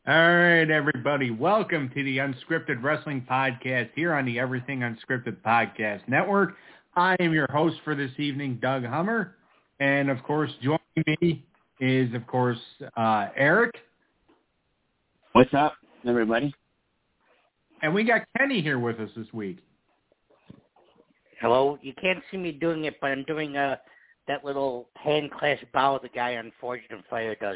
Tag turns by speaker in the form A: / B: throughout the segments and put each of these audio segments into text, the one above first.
A: All right, everybody. Welcome to the Unscripted Wrestling Podcast here on the Everything Unscripted Podcast Network. I am your host for this evening, Doug Hummer. And, of course, joining me is, of course, Eric.
B: What's up, everybody?
A: And we got Kenny here with us this week.
C: Hello. You can't see me doing it, but I'm doing that little hand clasp bow the guy on Forged and Fire does.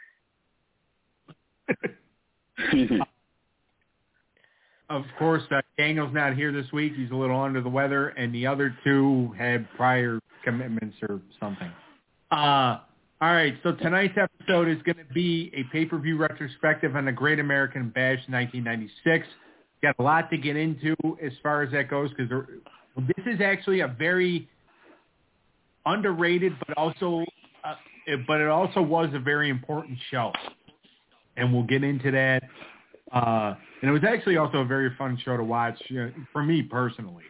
A: Of course, Daniel's not here this week. He's a little under the weather, and the other two had prior commitments or something. All right, so tonight's episode is going to be a pay-per-view retrospective on the Great American Bash 1996. Got a lot to get into as far as that goes, because this is actually a very underrated, but it also was a very important show. And we'll get into that. And it was actually also a very fun show to watch for me personally.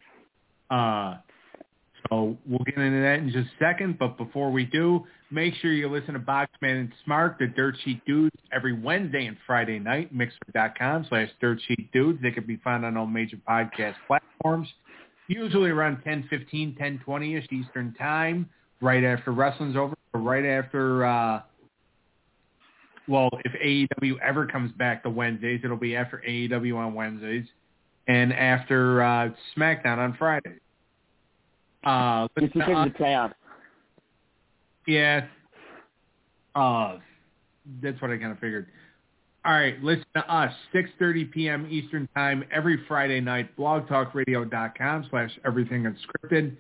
A: So we'll get into that in just a second. But before we do, make sure you listen to Boxman and Smart, the Dirt Sheet Dudes, every Wednesday and Friday night, Mixer.com/Dirt Sheet Dudes. They can be found on all major podcast platforms, usually around 10:15, 10:20-ish Eastern Time, right after wrestling's over, or right after... Well, if AEW ever comes back to Wednesdays, it'll be after AEW on Wednesdays and after SmackDown on Fridays.
B: It's because of the playoffs.
A: Yeah. That's what I kind of figured. All right, listen to us, 6:30 p.m. Eastern Time every Friday night, blogtalkradio.com/everythingunscripted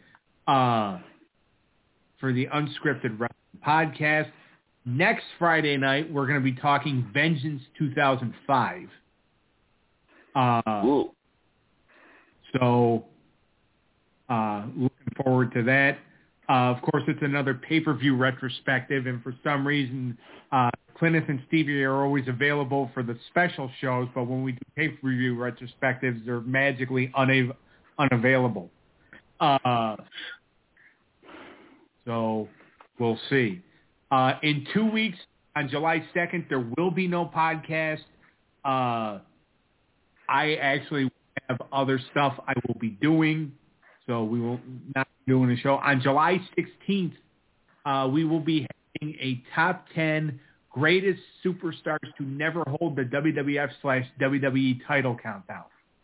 A: for the Unscripted Wrestling Podcast. Next Friday night, we're going to be talking Vengeance 2005. So, looking forward to that. Of course, it's another pay-per-view retrospective, and for some reason, Clintus and Stevie are always available for the special shows, but when we do pay-per-view retrospectives, they're magically unavailable. So, we'll see. In 2 weeks, on July 2nd, there will be no podcast. I actually have other stuff I will be doing, so we will not be doing a show. On July 16th, we will be having a top 10 greatest superstars to never hold the WWF/WWE title countdown.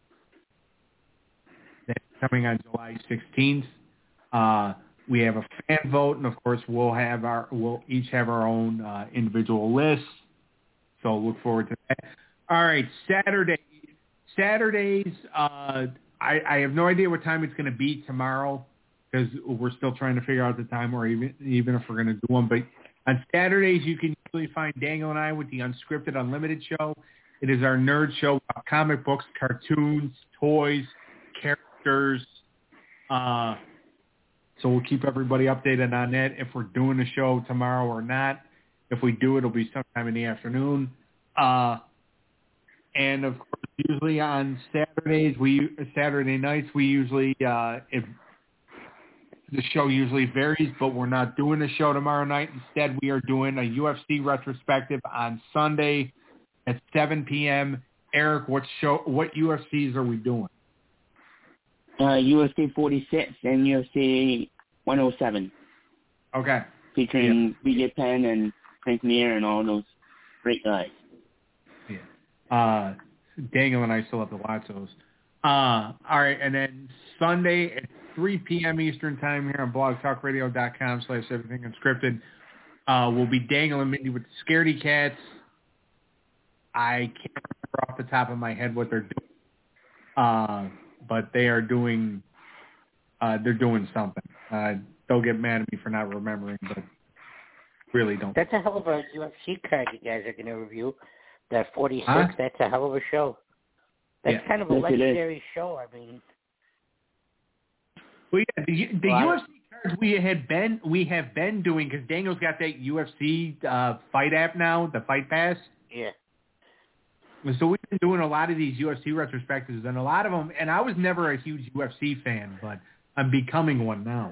A: That's coming on July 16th. We have a fan vote, and of course, we'll each have our own individual lists. So look forward to that. All right, Saturdays. I have no idea what time it's going to be tomorrow because we're still trying to figure out the time, or even if we're going to do one. But on Saturdays, you can usually find Daniel and I with the Unscripted Unlimited show. It is our nerd show about comic books, cartoons, toys, characters. So we'll keep everybody updated on that if we're doing a show tomorrow or not. If we do, it'll be sometime in the afternoon. And, of course, usually on Saturday nights, we usually, the show usually varies, but we're not doing a show tomorrow night. Instead, we are doing a UFC retrospective on Sunday at 7 p.m. Eric, what UFCs are we doing?
B: UFC 46 and UFC 107.
A: Okay.
B: Featuring BJ Penn and Frank Mir and all those great guys.
A: Yeah. Daniel and I still have to watch those. All right, and then Sunday at 3 p.m. Eastern Time here on blogtalkradio.com/everythingunscripted, will be Daniel and Mindy with the Scaredy Cats. I can't remember off the top of my head what they're doing. But they are doing, they're doing something. Don't get mad at me for not remembering, but really don't.
C: That's a hell of a UFC card you guys are going to review. That 46, That's a hell of a show. That's kind of a legendary show, I mean.
A: Well, yeah, the UFC cards we have been doing, because Daniel's got that UFC fight app now, the Fight Pass.
C: Yeah.
A: So we've been doing a lot of these UFC retrospectives, and a lot of them, and I was never a huge UFC fan, but I'm becoming one now.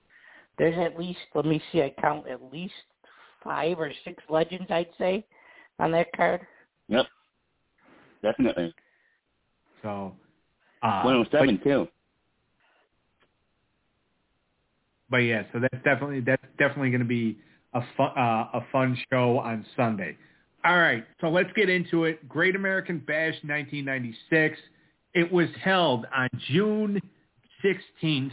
C: There's at least, let me see, I count at least 5 or 6 legends, I'd say, on that card.
B: Yep, definitely.
A: So
B: 107 too.
A: But yeah, so that's definitely going to be a fun show on Sunday. All right, so let's get into it. Great American Bash 1996. It was held on June 16th,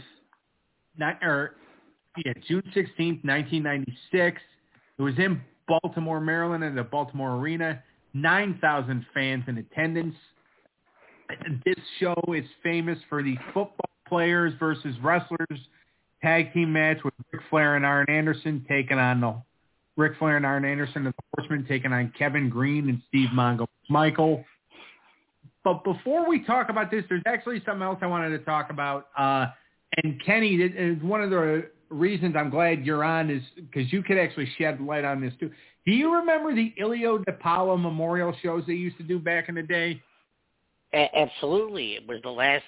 A: June 16th, 1996. It was in Baltimore, Maryland, at the Baltimore Arena. 9,000 fans in attendance. This show is famous for the football players versus wrestlers tag team match with Ric Flair and Arn Anderson taking on the Horsemen taking on Kevin Green and Steve Mongo Michael. But before we talk about this, there's actually something else I wanted to talk about. And Kenny, is one of the reasons I'm glad you're on is because you could actually shed light on this too. Do you remember the Ilio DiPaolo memorial shows they used to do back in the day?
C: Absolutely. It was the last,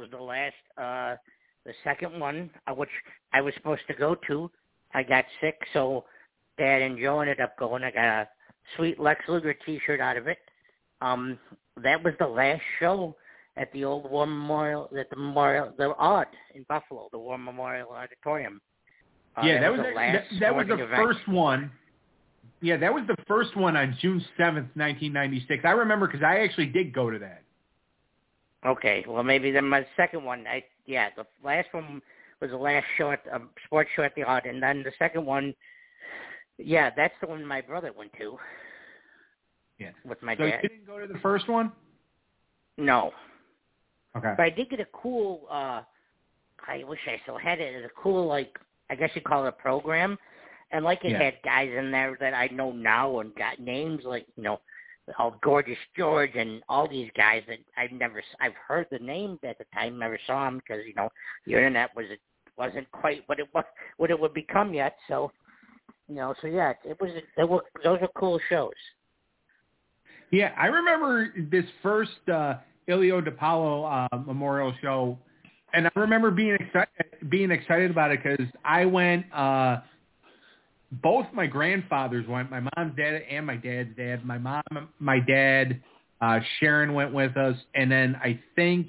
C: the second one, which I was supposed to go to. I got sick, so Dad and Joe ended up going. I got a sweet Lex Luger T-shirt out of it. That was the last show at the old War Memorial, the Odd in Buffalo, the War Memorial Auditorium.
A: That was the first one. Yeah, that was the first one on June 7th, 1996. I remember because I actually did go to that.
C: Okay, well maybe then my second one. The last one was the last show at sports show at the Odd, and then the second one, that's the one my brother went to.
A: Yeah,
C: with my
A: dad. So you didn't go to the first one?
C: No.
A: Okay.
C: But I did get a cool. I wish I still had it. It's a cool, like, I guess you call it a program, and like it had guys in there that I know now and got names like Gorgeous George and all these guys that I've heard the name at the time, never saw them because the internet wasn't quite what it would become yet. So those were cool shows.
A: Yeah, I remember this first Ilio DiPaolo memorial show, and I remember being excited about it because I went. Both my grandfathers went. My mom's dad and my dad's dad. My mom, my dad, Sharon went with us, and then I think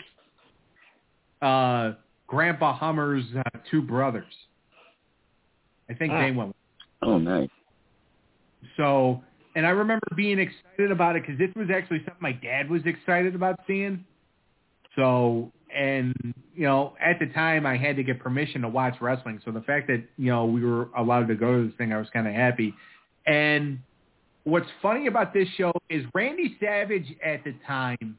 A: Grandpa Hummer's two brothers. I think they went.
B: Oh, nice.
A: So. And I remember being excited about it because this was actually something my dad was excited about seeing. So, and, at the time I had to get permission to watch wrestling. So the fact that, we were allowed to go to this thing, I was kind of happy. And what's funny about this show is Randy Savage at the time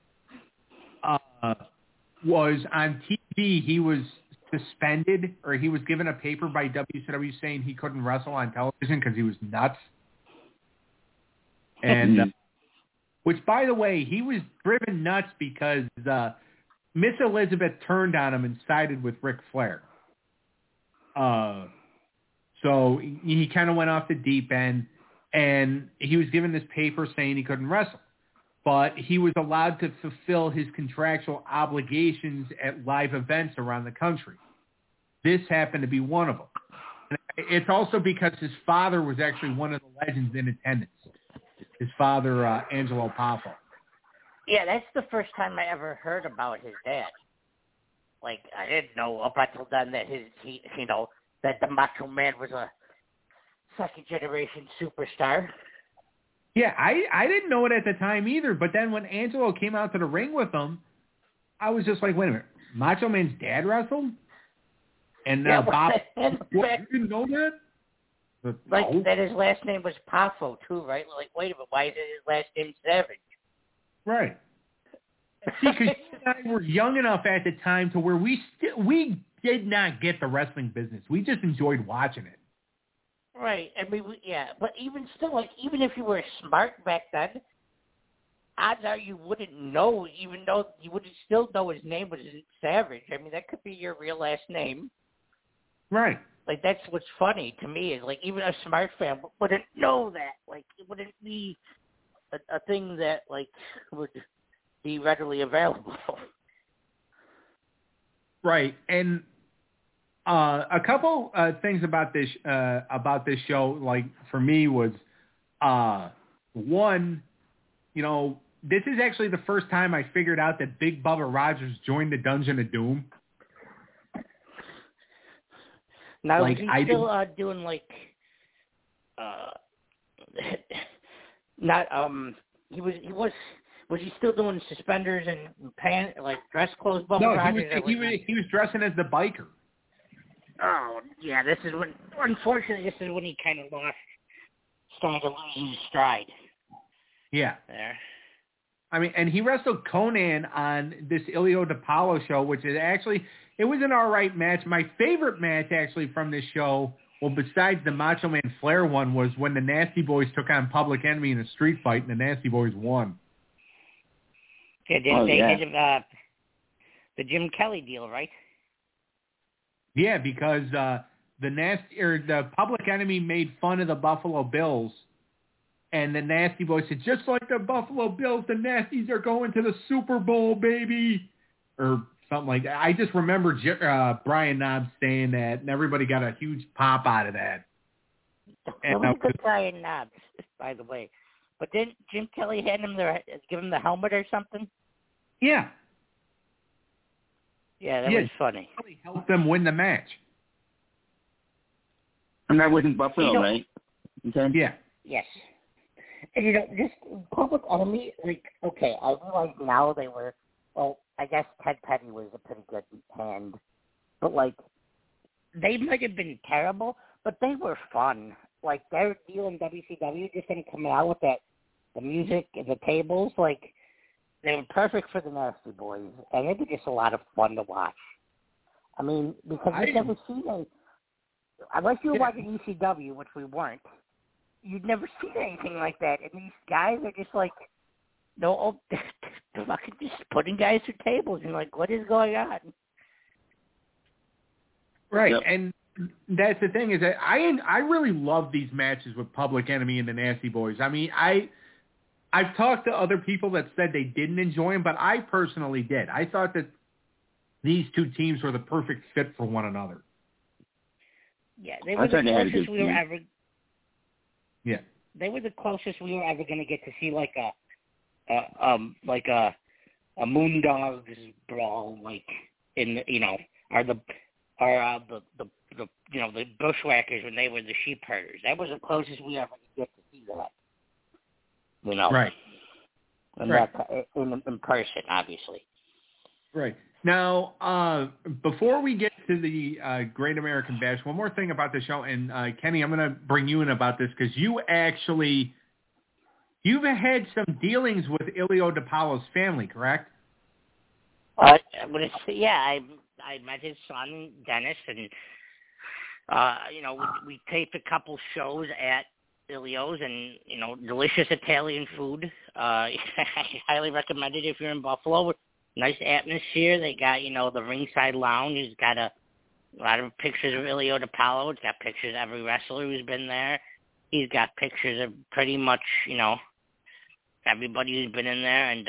A: was on TV. He was suspended, or he was given a paper by WCW saying he couldn't wrestle on television because he was nuts. And which, by the way, he was driven nuts because Miss Elizabeth turned on him and sided with Ric Flair. So he kind of went off the deep end, and he was given this paper saying he couldn't wrestle. But he was allowed to fulfill his contractual obligations at live events around the country. This happened to be one of them. And it's also because his father was actually one of the legends in attendance. His father, Angelo Poffo.
C: Yeah, that's the first time I ever heard about his dad. Like, I didn't know up until then that that the Macho Man was a second-generation superstar.
A: Yeah, I didn't know it at the time either, but then when Angelo came out to the ring with him, I was just like, wait a minute, Macho Man's dad wrestled? And Bob, you didn't know that?
C: Like, that his last name was Poffo, too, right? Like, wait a minute, why is his last name Savage?
A: Right. See, because you and I were young enough at the time to where we did not get the wrestling business. We just enjoyed watching it.
C: Right. I mean, but even still, like, even if you were smart back then, odds are you wouldn't know, even though you would still know his name was Savage. I mean, that could be your real last name.
A: Right.
C: Like, that's what's funny to me is, like, even a smart fan wouldn't know that. Like, it wouldn't be a thing that, like, would be readily available.
A: Right. And a couple things about this show, like, for me was One, this is actually the first time I figured out that Big Bubba Rogers joined the Dungeon of Doom.
C: Now, is he still doing was he still doing suspenders and pants, like dress clothes, Bubba Rogers?
A: No, he was dressing as the biker.
C: Oh, yeah, unfortunately, this is when he kind of started to lose his stride.
A: Yeah.
C: There.
A: I mean, and he wrestled Conan on this Ilio DiPaolo show, which is actually, it was an all right match. My favorite match, actually, from this show, well, besides the Macho Man Flair one, was when the Nasty Boys took on Public Enemy in a street fight, and the Nasty Boys won.
C: Yeah, they did the Jim Kelly deal, right?
A: Yeah, because the Public Enemy made fun of the Buffalo Bills, and the Nasty Boys said, just like the Buffalo Bills, the Nasties are going to the Super Bowl, baby, or something like that. I just remember Brian Knobbs saying that, and everybody got a huge pop out of that.
C: That was a good Brian Knobbs, by the way. But didn't Jim Kelly give him the helmet or something?
A: Yeah.
C: Yeah, that was funny.
A: He helped them win the match.
B: And that was in Buffalo, right? Okay.
A: Yeah.
C: Yes. And, just Public Enemy, okay, I realize now they were, I guess Ted Petty was a pretty good hand. But, they might have been terrible, but they were fun. Their deal in WCW, just them coming out with the music and the tables, they were perfect for the Nasty Boys, and it was just a lot of fun to watch. I mean, because you've never seen unless you were watching ECW, which we weren't, you'd never seen anything like that. And these guys are just they're fucking just putting guys through tables, and what is going on?
A: Right, yep. And that's the thing is that I really love these matches with Public Enemy and the Nasty Boys. I mean, I've talked to other people that said they didn't enjoy them, but I personally did. I thought that these two teams were the perfect fit for one another.
C: Yeah, they were the closest we were ever.
A: Yeah,
C: they were the closest we were ever going to get to see a Moondogs brawl, in the Bushwhackers when they were the Sheep Herders. That was the closest we ever get to see that.
A: Right.
C: In person, obviously.
A: Right. Now, before we get to the Great American Bash, one more thing about the show, and Kenny, I'm going to bring you in about this because you've had some dealings with Ilio DiPaolo's family, correct?
C: I met his son Dennis, and we taped a couple shows at Ilio's, and delicious Italian food. I highly recommend it if you're in Buffalo. Nice atmosphere. They got the ringside lounge. It's got a lot of pictures of Ilio DiPaolo. It's got pictures of every wrestler who's been there. He's got pictures of pretty much everybody who's been in there, and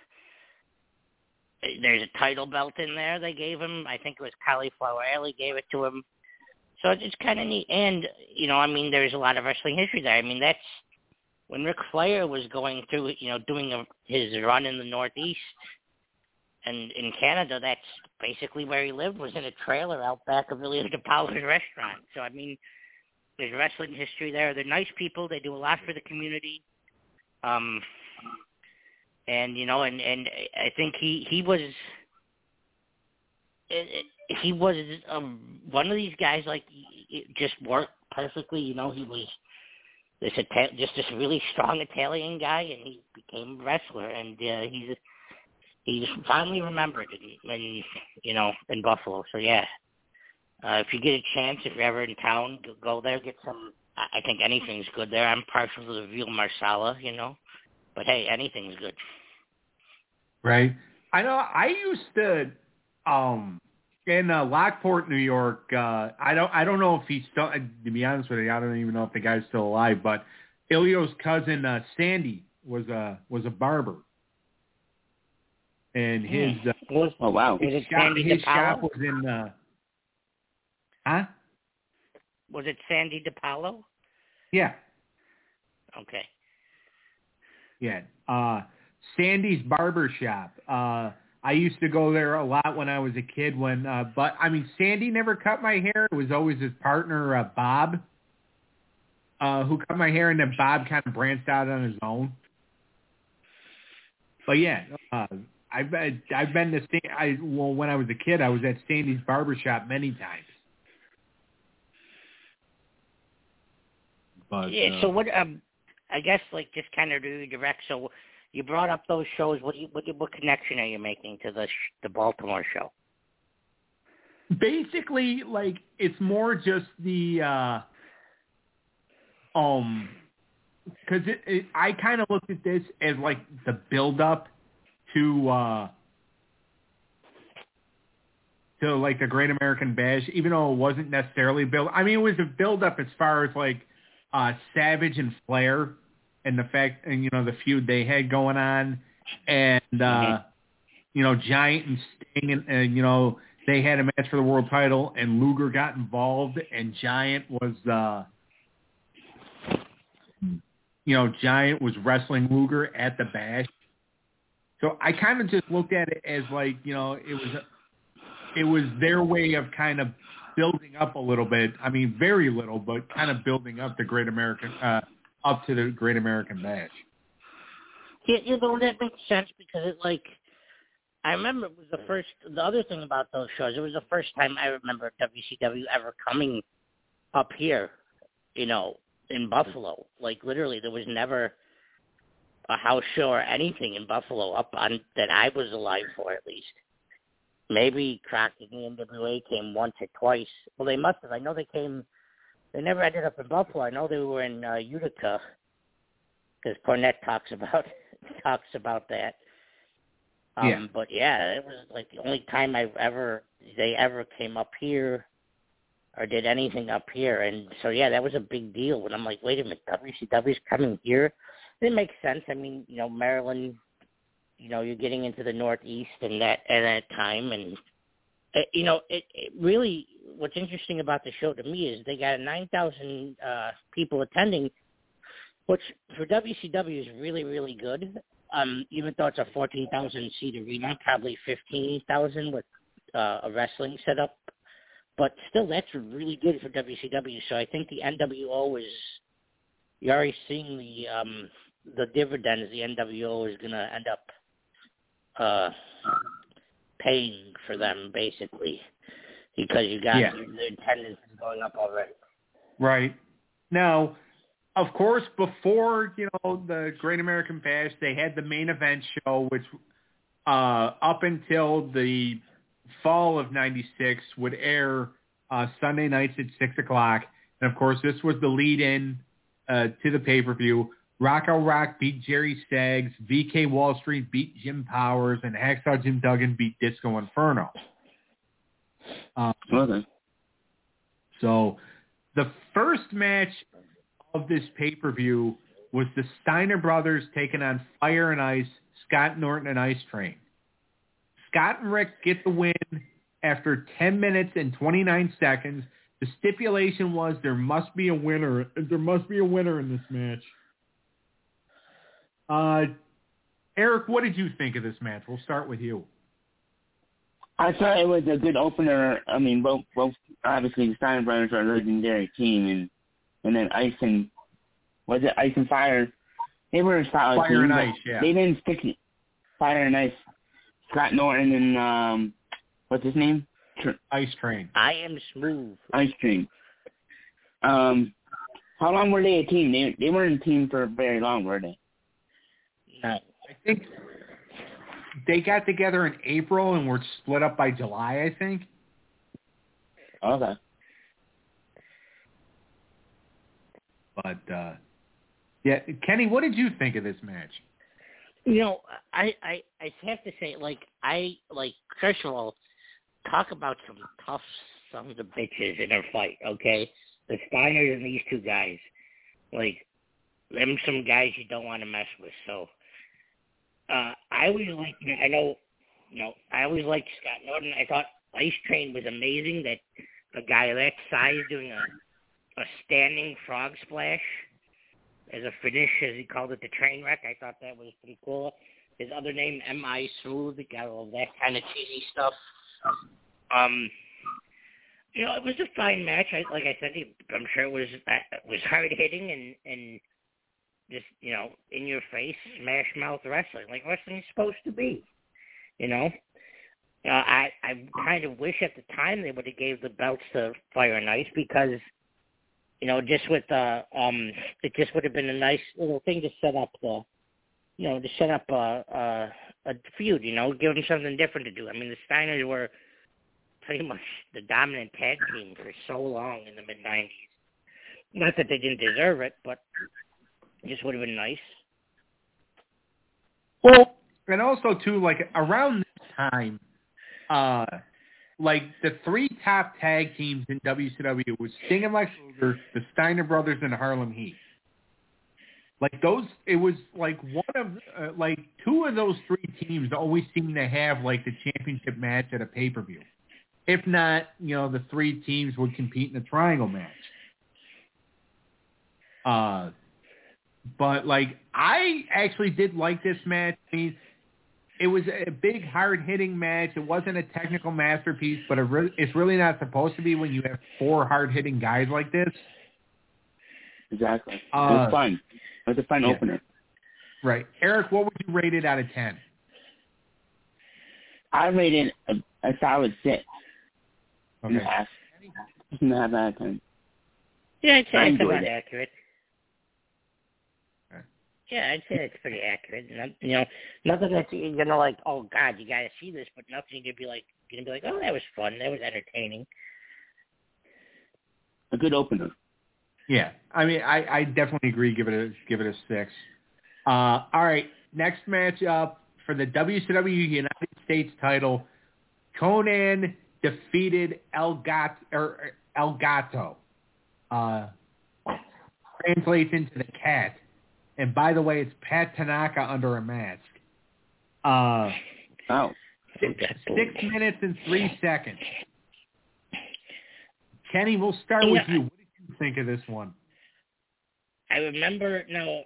C: there's a title belt in there they gave him. I think it was Cauliflower Alley gave it to him. So it's kind of neat. And, there's a lot of wrestling history there. I mean, that's when Ric Flair was going through, doing his run in the Northeast and in Canada, that's basically where he lived, was in a trailer out back of Ilio DiPaolo's restaurant. So, there's wrestling history there. They're nice people. They do a lot for the community. And I think he was one of these guys, just worked perfectly. He was this really strong Italian guy, and he became a wrestler, and he's finally remembered in Buffalo. So yeah, if you get a chance, if you're ever in town, go there, get some. I think anything's good there. I'm partial to the veal marsala, but hey, anything's good.
A: Right. I know. I used to in Lockport, New York. I don't know if he's still. To be honest with you, I don't even know if the guy's still alive. But Ilio's cousin Sandy was a barber, and his
C: was it Sandy
A: shop was in.
C: Was it Sandy DiPaolo?
A: Yeah.
C: Okay.
A: Yeah. Sandy's Barber Shop. I used to go there a lot when I was a kid. But I mean, Sandy never cut my hair. It was always his partner, Bob, who cut my hair, and then Bob kind of branched out on his own. But yeah, I've been to when I was a kid, I was at Sandy's Barber Shop many times. But,
C: yeah. So what? I guess like just kind of redirect. So you brought up those shows. What connection are you making to the Baltimore show?
A: Basically, like it's more just the because I kind of looked at this as like the build up to like the Great American Bash, even though it wasn't necessarily build. I mean, it was a build up as far as like Savage and Flair, and the fact, and the feud they had going on, and Giant and Sting, and they had a match for the world title, and Luger got involved, and Giant was Giant was wrestling Luger at the Bash. So I kind of just looked at it as like it was their way of kind of building up a little bit. I mean, very little, but kind of building up the Great American up to the Great American Bash.
C: Yeah, that makes sense because I remember it was the other thing about those shows, it was the first time I remember WCW ever coming up here, in Buffalo. Like literally there was never a house show or anything in Buffalo up on that I was alive for, at least. Maybe Crockett and the NWA came once or twice. Well, they must have. I know they never ended up in Buffalo. I know they were in Utica, because Cornette talks about that.
A: Yeah.
C: But yeah, it was like the only time they ever came up here or did anything up here. And so yeah, that was a big deal. And I'm like, wait a minute, WCW's coming here? It makes sense. I mean, Maryland, you're getting into the Northeast and at that time, and it really, what's interesting about the show to me is they got 9,000 people attending, which for WCW is really, really good. Even though it's a 14,000 seat arena, probably 15,000 with a wrestling setup, but still that's really good for WCW. So I think the NWO you're already seeing the dividends the NWO is going to end up paying for them, basically, because you got the attendance is going up already.
A: Right. Now, of course, before the Great American Bash, they had the main event show, which up until the fall of '96 would air Sunday nights at 6:00, and of course, this was the lead-in to the pay-per-view. Rocco Rock beat Jerry Staggs, VK Wall Street beat Jim Powers, and Hacksaw Jim Duggan beat Disco Inferno.
B: Okay.
A: So the first match of this pay-per-view was the Steiner brothers taking on Fire and Ice, Scott Norton and Ice Train. Scott and Rick get the win after 10 minutes and 29 seconds. The stipulation was there must be a winner. There must be a winner in this match. Eric, what did you think of this match? We'll start with you.
B: I thought it was a good opener. I mean, both obviously the Steiner brothers are a legendary team, and then Ice and Fire? They were a solid
A: Fire
B: team,
A: and Ice, yeah.
B: They didn't stick it. Fire and Ice, Scott Norton and what's his name?
A: Ice Train.
C: I Am Smooth.
B: Ice Train. How long were they a team? They weren't a team for very long, were they?
C: No.
A: I think they got together in April and were split up by July, I think.
B: Okay.
A: But, yeah, Kenny, what did you think of this match?
C: I have to say, first of all, talk about some tough sons of bitches in a fight, okay? The Steiners and these two guys, them some guys you don't want to mess with. So, I always liked Scott Norton. I thought Ice Train was amazing, that a guy that size doing a standing frog splash as a finish, as he called it, the train wreck. I thought that was pretty cool. His other name, M.I. Smooth, got all that kind of cheesy stuff. It was a fine match. Like I said, I'm sure it was hard hitting and just in your face, smash mouth wrestling, like wrestling's supposed to be. I kind of wish at the time they would have gave the belts to Fire and Ice because just with it just would have been a nice little thing to set up a feud. Give them something different to do. I mean, the Steiners were pretty much the dominant tag team for so long in the mid-90s. Not that they didn't deserve it, but it just would have been nice.
A: Well, and also, too, like, around this time, like, the three top tag teams in WCW was Sting and Lex Luger, the Steiner Brothers, and Harlem Heat. Like, it was, like, two of those three teams always seemed to have, like, the championship match at a pay-per-view. If not, the three teams would compete in a triangle match. But, like, I actually did like this match. I mean, it was a big, hard-hitting match. It wasn't a technical masterpiece, but it's really not supposed to be when you have four hard-hitting guys like this.
B: Exactly. It was fun. It was a fun opener.
A: Right. Eric, what would you rate it out of 10?
B: I rated a solid 6.
A: Okay.
B: And a half. 6.5 out of 10.
C: Yeah, I'd say it's about accurate. Yeah, I'd say it's pretty accurate. Nothing that's you're gonna like, oh God, you gotta see this, but nothing you're gonna be like, oh, that was fun, that was entertaining.
B: A good opener.
A: Yeah, I mean, I definitely agree. Give it a 6. All right, next match up for the WCW United States title. Conan defeated El Gato. Translates into the cat. And by the way, it's Pat Tanaka under a mask. 6 minutes and 3 seconds. Kenny, we'll start with you. What did you think of this one?
C: I remember. No,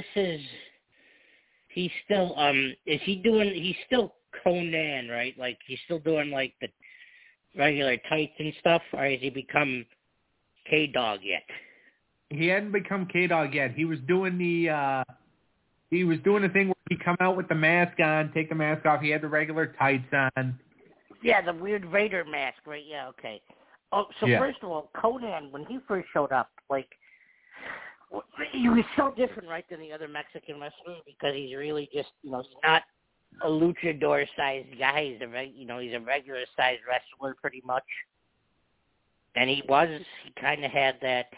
C: he's still. He's still Conan, right? Like he's still doing like the regular tights and stuff, or has he become K-Dog yet?
A: He hadn't become K-Dog yet. He was doing the thing where he come out with the mask on, take the mask off. He had the regular tights on.
C: Yeah, the weird Vader mask, right? Yeah, okay. Oh, so First of all, Conan, when he first showed up, like, he was so different, right, than the other Mexican wrestlers because he's really just, he's not a luchador-sized guy. He's a regular-sized wrestler pretty much. And he kind of had that,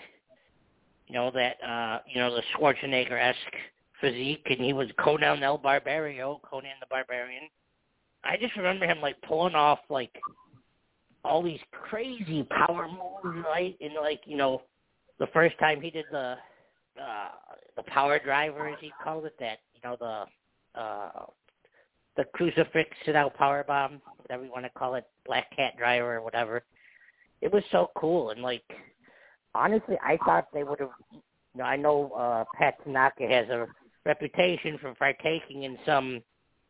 C: the Schwarzenegger-esque physique, and he was Conan the Barbarian. I just remember him, like, pulling off, like, all these crazy power moves, right? And, like, the first time he did the power driver, as he called it, that, the crucifix sit-out power bomb, whatever you want to call it, black cat driver or whatever. It was so cool, and, like, honestly, I thought they would have. I know Pat Tanaka has a reputation for partaking in some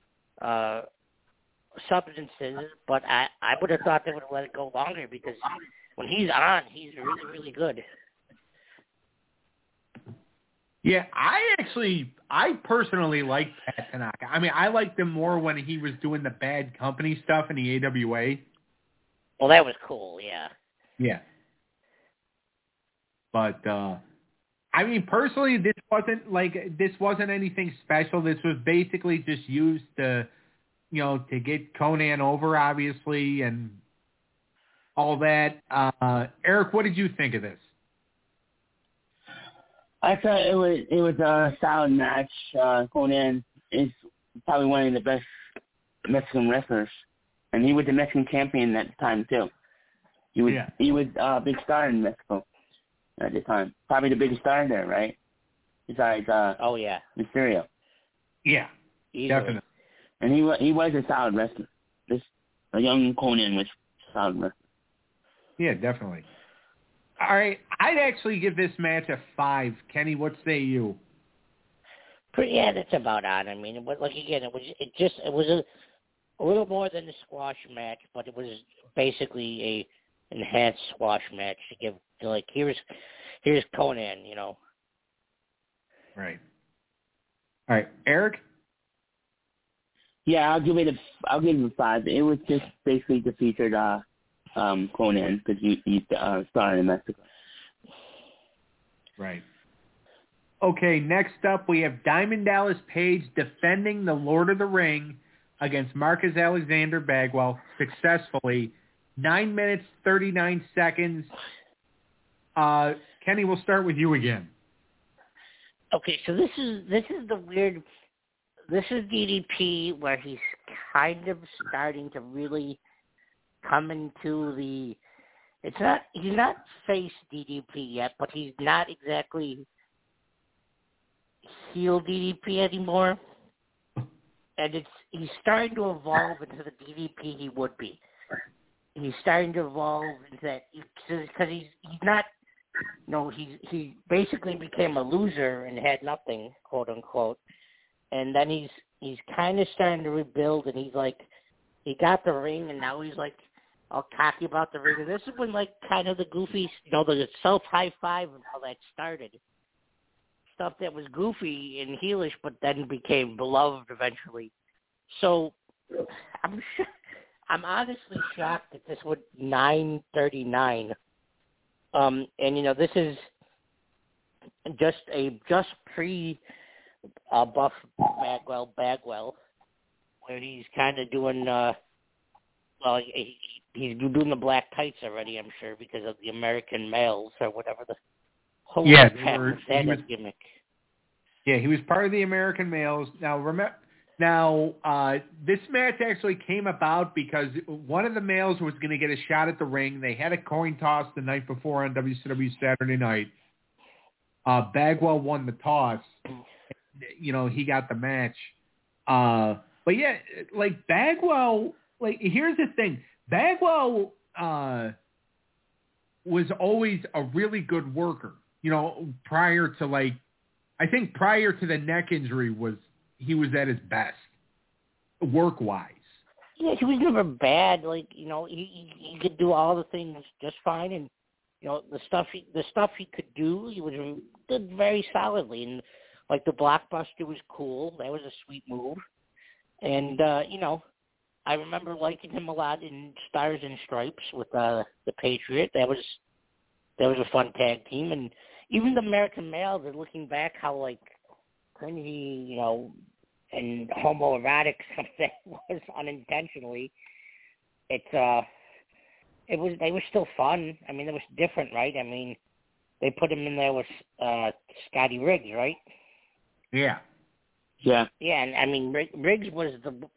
C: substances, but I would have thought they would have let it go longer because when he's on, he's really, really good.
A: Yeah, I personally like Pat Tanaka. I mean, I liked him more when he was doing the Bad Company stuff in the AWA.
C: Well, that was cool, yeah.
A: Yeah. But, I mean, personally, this wasn't anything special. This was basically just used to get Conan over, obviously, and all that. Eric, what did you think of this?
B: I thought it was a solid match. Conan is probably one of the best Mexican wrestlers, and he was the Mexican champion at the time too. He was a big star in Mexico at the time. Probably the biggest star there, right? Besides Mysterio.
A: Yeah, definitely.
B: And he was a solid wrestler. A young Conan was a solid wrestler.
A: Yeah, definitely. All right, I'd actually give this match a 5. Kenny, what say you?
C: Yeah, that's about on. I mean, it was, like again, it was a little more than a squash match, but it was basically a enhanced squash match to give to like here's Conan, you know.
A: Right. All right, Eric.
B: Yeah, I'll give it a 5. It was just basically the featured Conan because he started in Mexico.
A: Right. Okay, next up we have Diamond Dallas Page defending the Lord of the Ring against Marcus Alexander Bagwell successfully. 9 minutes, 39 seconds. Kenny, we'll start with you again.
C: Okay, so this is the weird. This is DDP where he's kind of starting to really come into the. He's not face DDP yet, but he's not exactly heel DDP anymore, and he's starting to evolve into the DDP he would be. He's starting to evolve into that because he's not. No, he basically became a loser and had nothing, quote unquote, and then he's kind of starting to rebuild, and he's like, he got the ring, and now he's like all cocky about the ring. And this is when like kind of the goofy, the self high five and all that started. Stuff that was goofy and heelish, but then became beloved eventually. So I'm honestly shocked that this was 9:39. And this is just pre Buff Bagwell, where he's kind of doing he's doing the black tights already, I'm sure, because of the American males or whatever the whole gimmick.
A: Yeah, he was part of the American males. Now, this match actually came about because one of the males was going to get a shot at the ring. They had a coin toss the night before on WCW Saturday Night. Bagwell won the toss. He got the match. But yeah, like Bagwell, like here's the thing. Bagwell was always a really good worker. Prior to the neck injury he was at his best, work-wise.
C: Yeah, he was never bad. He could do all the things just fine, and the stuff he could do, he did very solidly. And like the blockbuster was cool. That was a sweet move. And I remember liking him a lot in Stars and Stripes with the Patriot. That was a fun tag team. And even the American males are looking back how cringy, and homoerotic something was unintentionally. They were still fun. I mean, it was different, right? I mean, they put him in there with Scotty Riggs, right?
A: Yeah.
B: Yeah.
C: Yeah, and I mean, Riggs was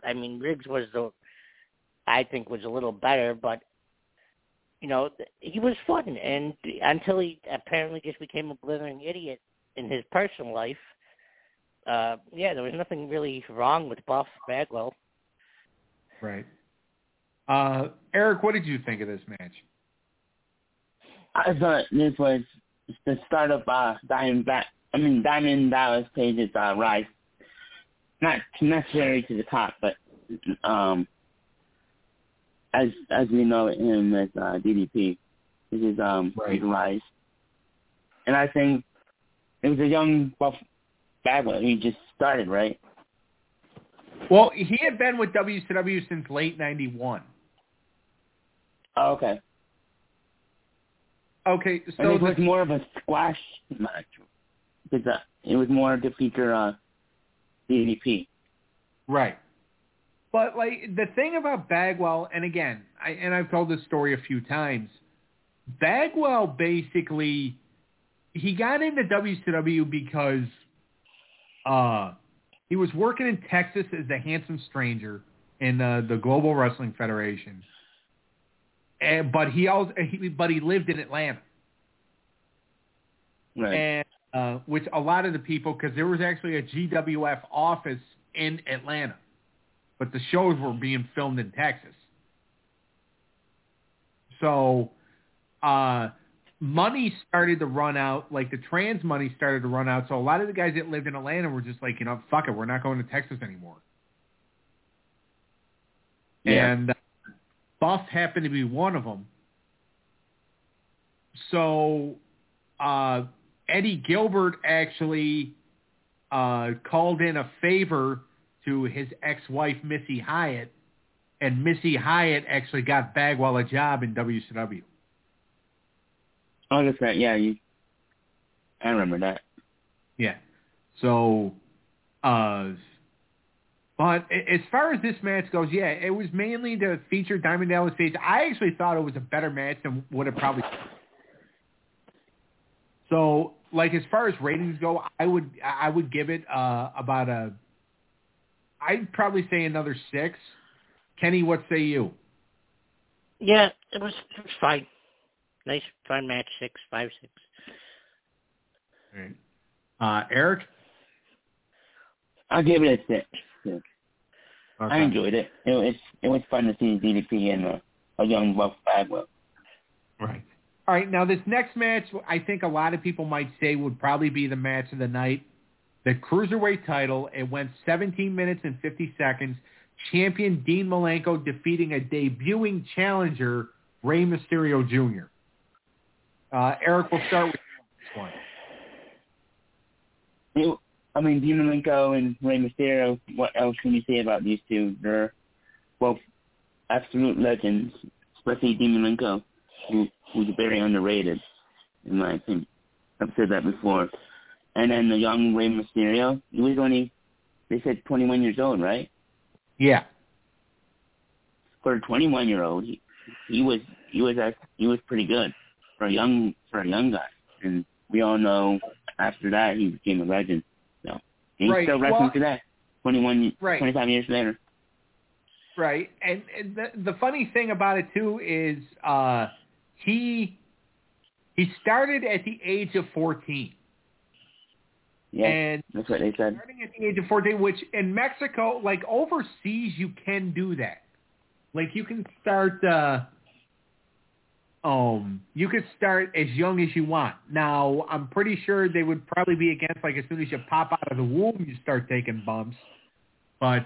C: I think was a little better, but he was fun, and until he apparently just became a blithering idiot in his personal life. There was nothing really wrong with Buff Bagwell.
A: Right. Eric, what did you think of this match?
B: I thought this was the start of Diamond Dallas Page's rise. Not necessarily to the top, but as we know him as DDP, this is his rise. And I think it was a young Buff Bagwell. He just started, right?
A: Well, he had been with WCW since late '91.
B: Oh, okay.
A: Okay, so
B: and it was more of a squash match because it was more to feature DDP.
A: Right. But the thing about Bagwell, and again, I've told this story a few times. Bagwell basically he got into WCW because he was working in Texas as a handsome stranger in the Global Wrestling Federation, but he lived in Atlanta,
B: right?
A: And which a lot of the people, because there was actually a GWF office in Atlanta, but the shows were being filmed in Texas. So money started to run out, like the trans money started to run out. So a lot of the guys that lived in Atlanta were just like, fuck it, we're not going to Texas anymore.
B: Yeah.
A: And Buff happened to be one of them. So Eddie Gilbert actually called in a favor to his ex-wife, Missy Hyatt, and Missy Hyatt actually got Bagwell a job in WCW.
B: Oh, that's right. Yeah, I remember that.
A: Yeah. So, but as far as this match goes, yeah, it was mainly to feature Diamond Dallas Page. I actually thought it was a better match than what it probably. So, like as far as ratings go, I would give it about I'd probably say another 6. Kenny, what say you?
C: Yeah, it was fine. Nice, fun match. 5, 6.
A: All right. Eric?
B: I'll give it a 6.
A: Okay.
B: I enjoyed it. It was fun to see DDP and a young Buff Bagwell.
A: Right. All right. Now, this next match, I think a lot of people might say would probably be the match of the night. The Cruiserweight title, it went 17 minutes and 50 seconds. Champion Dean Malenko defeating a debuting challenger, Rey Mysterio Jr. Eric, we'll start with this one.
B: Dean Malenko and Rey Mysterio, what else can you say about these two? They're both absolute legends, especially Dean Malenko, who's very underrated, in my opinion. I've said that before. And then the young Rey Mysterio, he was only, they said 21 years old, right?
A: Yeah.
B: For a 21-year-old, he was pretty good for a young guy. And we all know after that he became a legend. So he's still wrestling today, 25 years later.
A: Right. And the funny thing about it too is he started at the age of 14.
B: Yeah,
A: and
B: that's what they said.
A: Starting at the age of 14, which in Mexico, like overseas, you can do that. Like you can start, you could start as young as you want. Now, I'm pretty sure they would probably be against, like as soon as you pop out of the womb, you start taking bumps. But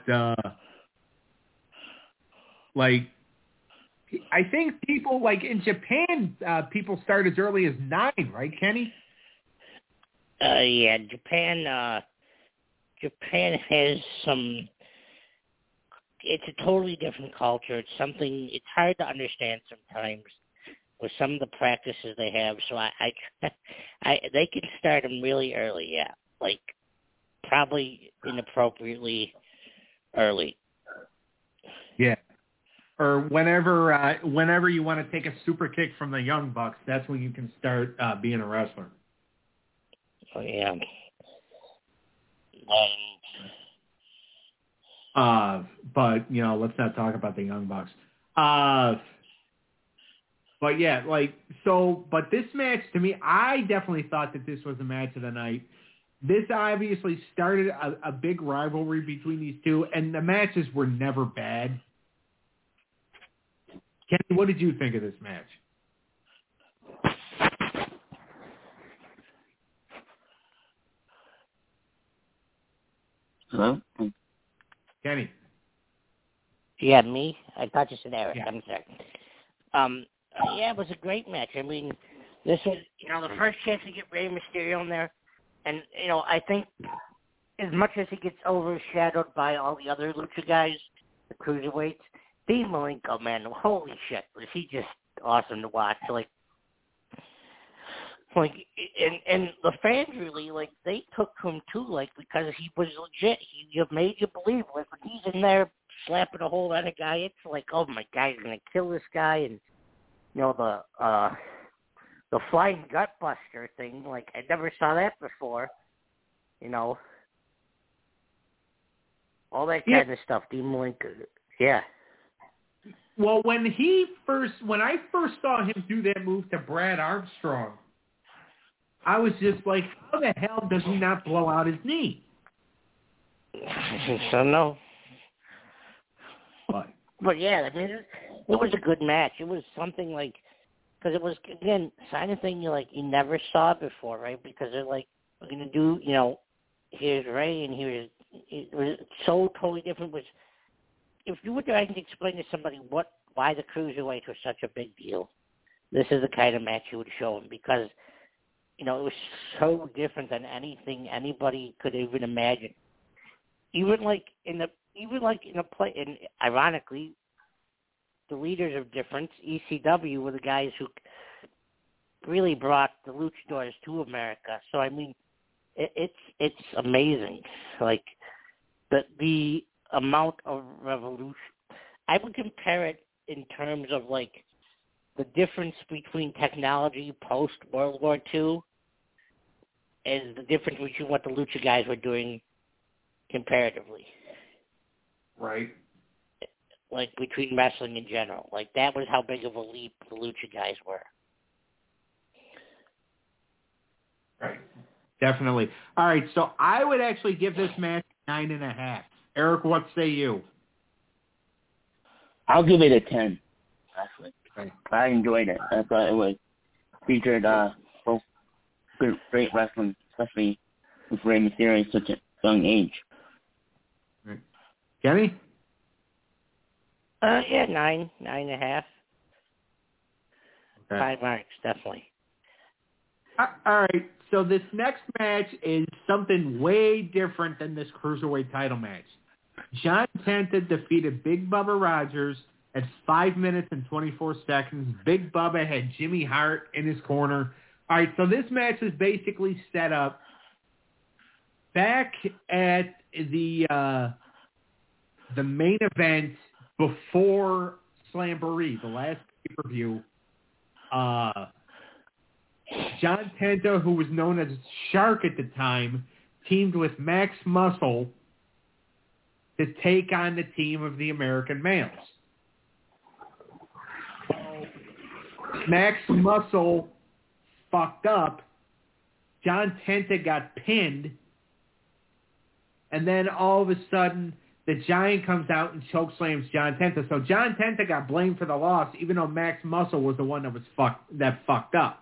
A: like, I think people like in Japan, people start as early as 9, right, Kenny?
C: Yeah, Japan has some. It's a totally different culture. It's something. It's hard to understand sometimes with some of the practices they have. So they can start them really early. Yeah, like probably inappropriately early.
A: Yeah. Or whenever you want to take a super kick from the Young Bucks, that's when you can start being a wrestler.
C: Oh, yeah.
A: But, let's not talk about the Young Bucks. But, yeah, but this match, to me, I definitely thought that this was the match of the night. This obviously started a big rivalry between these two, and the matches were never bad. Kenny, what did you think of this match?
B: Hello?
A: Kenny.
C: Yeah, me? I thought you said Eric.
A: Yeah.
C: I'm sorry. Yeah, it was a great match. I mean, this was, the first chance to get Rey Mysterio in there. And, I think as much as he gets overshadowed by all the other Lucha guys, the Cruiserweights, Dean Malenko, man, holy shit, was he just awesome to watch. And the fans really, they took to him too, because he was legit. He made you believe, when he's in there slapping a whole other guy, it's like, oh my God, he's gonna kill this guy. And the flying gut buster thing, I never saw that before. All that kind of stuff. Dean Malenko, yeah.
A: Well, when I first saw him do that move to Brad Armstrong, I was just like, how the hell does he not blow out his knee?
C: So no.
A: But
C: yeah, I mean, it was a good match. It was something it was, again, kind of thing you never saw before, right? Because they're like, we're going to do, here's Ray and here's, it was so totally different. Which, if you were trying to explain to somebody why the cruiserweights were such a big deal, this is the kind of match you would show them, because, it was so different than anything anybody could even imagine. Ironically, the leaders of difference, ECW, were the guys who really brought the luchadors to America. So I mean, it's amazing. Like the amount of revolution. I would compare it in terms of like the difference between technology post World War II is the difference between what the lucha guys were doing comparatively.
A: Right.
C: Like between wrestling in general. Like that was how big of a leap the lucha guys were.
A: Right. Definitely. All right, so I would actually give this match 9.5. Eric, what say you?
B: I'll give it a 10, actually.
A: Okay.
B: I enjoyed it. I thought it was featured both great wrestling, especially with Rey Mysterio at such a young age.
A: Right. Kenny?
C: Yeah, 9.5.
A: Okay.
C: 5 marks, definitely.
A: All right, so this next match is something way different than this Cruiserweight title match. John Tenta defeated Big Bubba Rogers at 5 minutes and 24 seconds. Big Bubba had Jimmy Hart in his corner. All right, so this match is basically set up back at the main event before Slamboree, the last pay-per-view. John Tenta, who was known as Shark at the time, teamed with Max Muscle to take on the team of the American Males. So Max Muscle fucked up. John Tenta got pinned. And then all of a sudden, the Giant comes out and chokeslams John Tenta. So John Tenta got blamed for the loss, even though Max Muscle was the one that fucked up.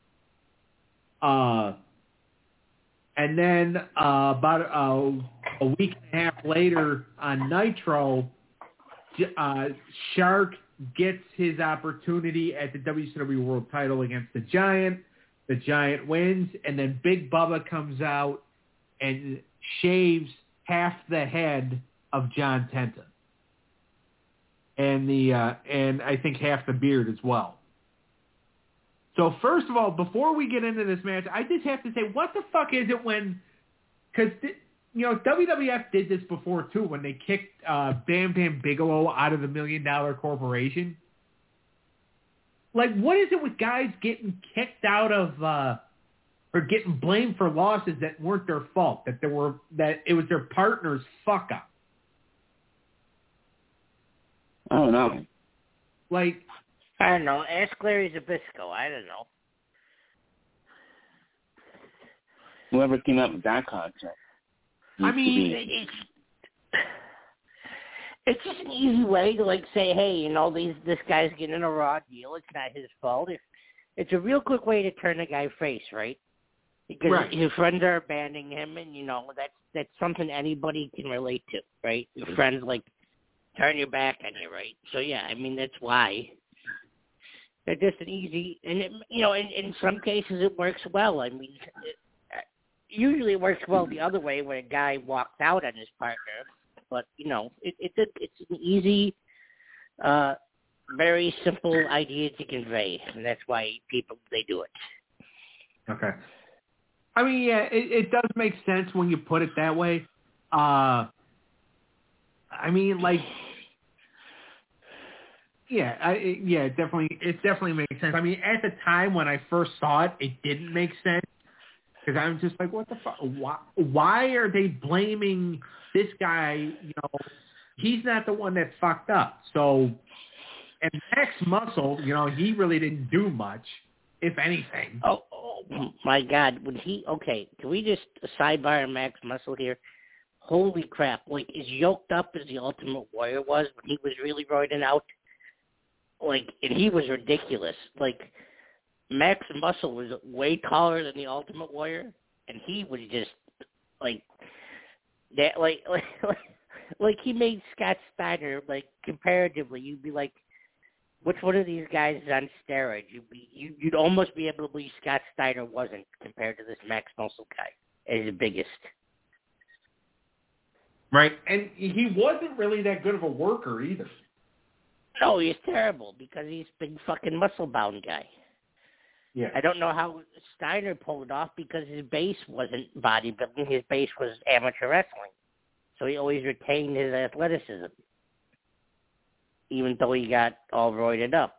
A: And then about a week and a half later on Nitro, Shark gets his opportunity at the WCW World title against the Giant. The Giant wins, and then Big Bubba comes out and shaves half the head of John Tenta, and I think half the beard as well. So first of all, before we get into this match, I just have to say, what the fuck is it when, because, WWF did this before too, when they kicked Bam Bam Bigelow out of the $1 Million Corporation. Like, what is it with guys getting kicked out of, or getting blamed for losses that weren't their fault, that it was their partner's fuck up?
B: I don't know.
C: Like, I don't know. Ask Larry Zbyszko. I don't know.
B: Whoever came up with that concept.
C: I mean, it's just an easy way to say, hey, this guy's getting a raw deal. It's not his fault. It's a real quick way to turn a guy face, right? Because his friends are abandoning him, and that's something anybody can relate to, right? Your friends turn your back on you, right? So yeah, I mean that's why. It's just an easy, and in some cases it works well. I mean, usually it works well the other way when a guy walks out on his partner. But it's an easy, very simple idea to convey, and that's why they do it.
A: Okay. I mean, yeah, it does make sense when you put it that way. I mean, it definitely makes sense. I mean, at the time when I first saw it, it didn't make sense because I'm just like, what the fuck? Why are they blaming this guy? He's not the one that fucked up. So, and Max Muscle, he really didn't do much, if anything.
C: Oh my God! Can we just sidebar Max Muscle here? Holy crap! As yoked up as the Ultimate Warrior was when he was really roiding out. And he was ridiculous. Max Muscle was way taller than the Ultimate Warrior, and he was just like that. Like he made Scott Steiner like comparatively. You'd be like, which one of these guys is on steroids? You'd almost be able to believe Scott Steiner wasn't compared to this Max Muscle guy as the biggest.
A: Right, and he wasn't really that good of a worker either.
C: No, he's terrible because he's a big fucking muscle-bound guy.
A: Yeah.
C: I don't know how Steiner pulled it off because his base wasn't bodybuilding. His base was amateur wrestling. So he always retained his athleticism, even though he got all roided up.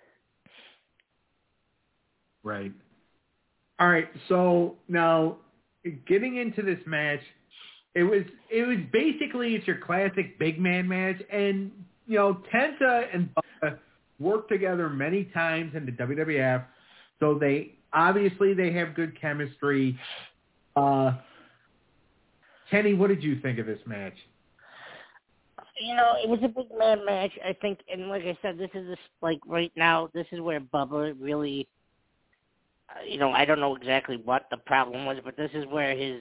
A: Right. All right, so now getting into this match, it was basically it's your classic big man match, and you know Tenta and Bubba worked together many times in the WWF, so they have good chemistry. Kenny, what did you think of this match?
C: You know, it was a big man match, I think, and like I said, this is like right now, this is where Bubba really, you know, I don't know exactly what the problem was, but this is where his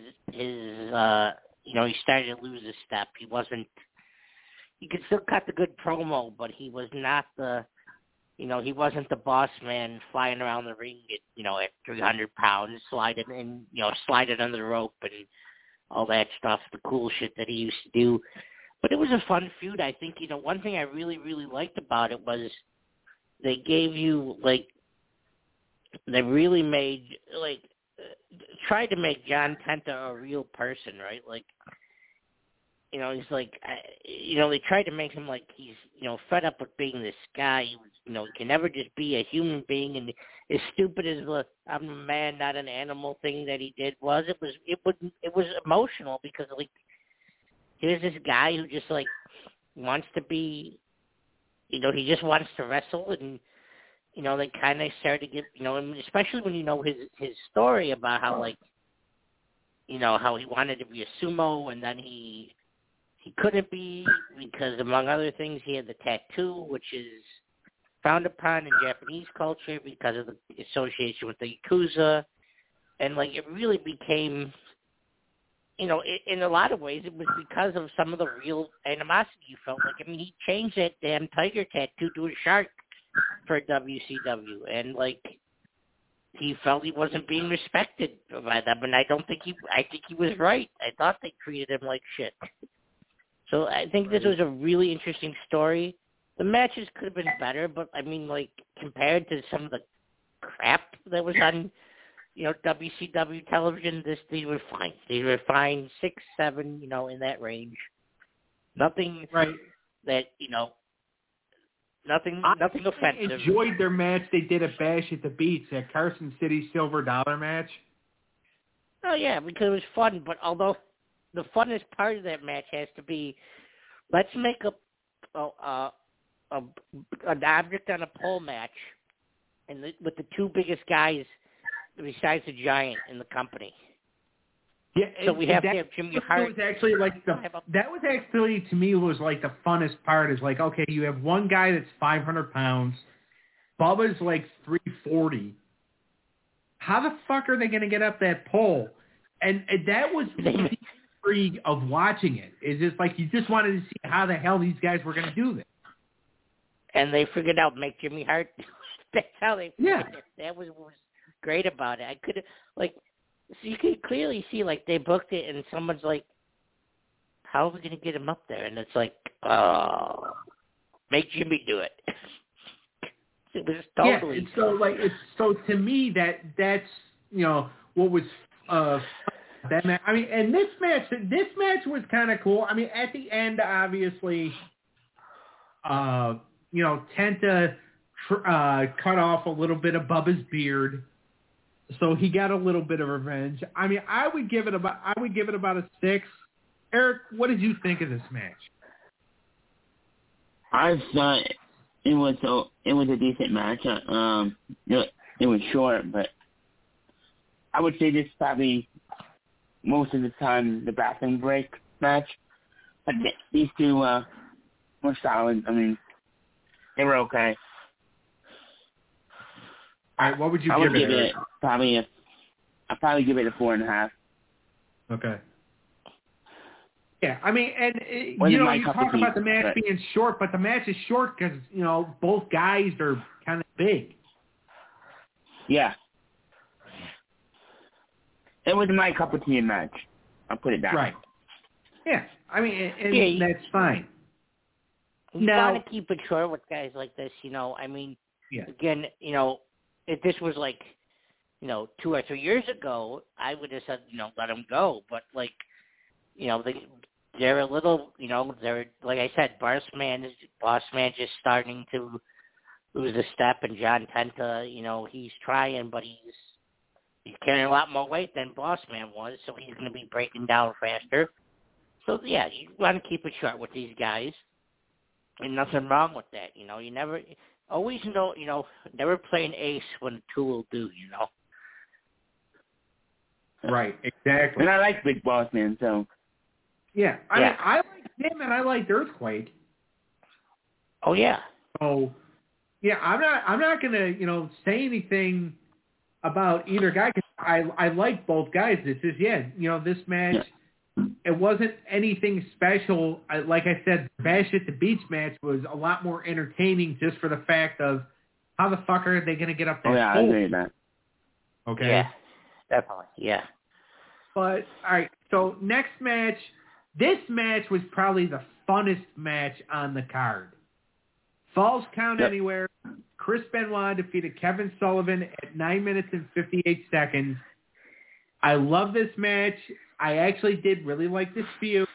C: you know, he started to lose his step. He could still cut the good promo, but he was not he wasn't the boss man flying around the ring at 300 pounds, sliding under the rope and all that stuff, the cool shit that he used to do. But it was a fun feud. I think, you know, one thing I really, really liked about it was they gave you, like, they really made, like, tried to make John Tenta a real person, right? Like, you know, he's like, you know, they tried to make him like he's, you know, fed up with being this guy. He was, you know, he can never just be a human being. And as stupid as the "I'm a man, not an animal" thing that he did was, it was emotional because, like, here's this guy who just, like, wants to be, you know, he just wants to wrestle. And, you know, they kind of started to get, you know, and especially when you know his story about how, like, you know, how he wanted to be a sumo and then he couldn't be because, among other things, he had the tattoo, which is frowned upon in Japanese culture because of the association with the Yakuza. And, like, it really became, you know, in a lot of ways, it was because of some of the real animosity you felt. Like, I mean, he changed that damn tiger tattoo to a shark for WCW. And, like, he felt he wasn't being respected by them. And I think he was right. I thought they treated him like shit. So I think this was a really interesting story. The matches could have been better, but I mean, like, compared to some of the crap that was on, you know, WCW television, these were fine. These were fine, 6, 7, you know, in that range. Nothing that, you know, nothing offensive.
A: I enjoyed their match they did at Bash at the Beach, that Carson City Silver Dollar match.
C: Oh yeah, because it was fun. But although the funnest part of that match has to be, let's make an object on a pole match, and with the two biggest guys besides the Giant in the company.
A: Yeah,
C: so we have to have Jimmy Hart.
A: Was actually like that was actually, to me, was like the funnest part. Is like, okay, you have one guy that's 500 pounds, Bubba's like 340. How the fuck are they going to get up that pole? And that was the intrigue of watching it. It's just like you just wanted to see how the hell these guys were going to do this.
C: And they figured out make Jimmy Hart. That's how they figured it. That was what was great about it. I could have, like, so you could clearly see, like, they booked it and someone's like, how are we going to get him up there? And it's like, oh, make Jimmy do it. It was totally.
A: Yeah, so like so to me that's, you know, what was that match. I mean, and this match was kind of cool. I mean, at the end, obviously, you know, Tenta cut off a little bit of Bubba's beard, so he got a little bit of revenge. I mean, I would give it about a 6. Eric, what did you think of this match?
B: I thought it was a decent match. It was short, but I would say this is probably most of the time the bathroom break match. But these two were solid. I mean, they were okay.
A: All right, what would you
B: I would
A: give it?
B: I'd probably give it a 4.5.
A: Okay. Yeah, I mean, and
B: Wasn't my
A: you
B: cup
A: talk
B: of tea,
A: about the match
B: but-
A: being short, but the match is short because both guys are kind of big.
B: Yeah. It was my cup of tea match. I'll put it that
A: Right.
B: way.
A: Yeah, I mean, and that's fine.
C: You
A: Now,
C: want to keep it short with guys like this, I mean,
A: yeah.
C: again, if this was like, 2 or 3 years ago, I would have said, let them go. But they're a little, they're, like I said, Boss Man just starting to lose a step, and John Tenta, he's trying, but he's carrying a lot more weight than Boss Man was, so he's going to be breaking down faster. So, yeah, you want to keep it short with these guys. And nothing wrong with that, You never, always never play an ace when two will do,
A: Right, exactly.
B: And I like Big Boss Man, so.
A: Yeah, I mean, I like him and I like Earthquake.
C: Oh, yeah.
A: So, yeah, I'm not gonna, say anything about either guy because I like both guys. This is, this match. Yeah. It wasn't anything special. Like I said, the Bash at the Beach match was a lot more entertaining just for the fact of how the fuck are they going to get up there?
B: Oh, yeah, I agree with that.
A: Okay.
C: Yeah, definitely, yeah.
A: But, all right, so next match. This match was probably the funnest match on the card. Falls Count Anywhere. Chris Benoit defeated Kevin Sullivan at 9 minutes and 58 seconds. I love this match. I actually did really like this feud.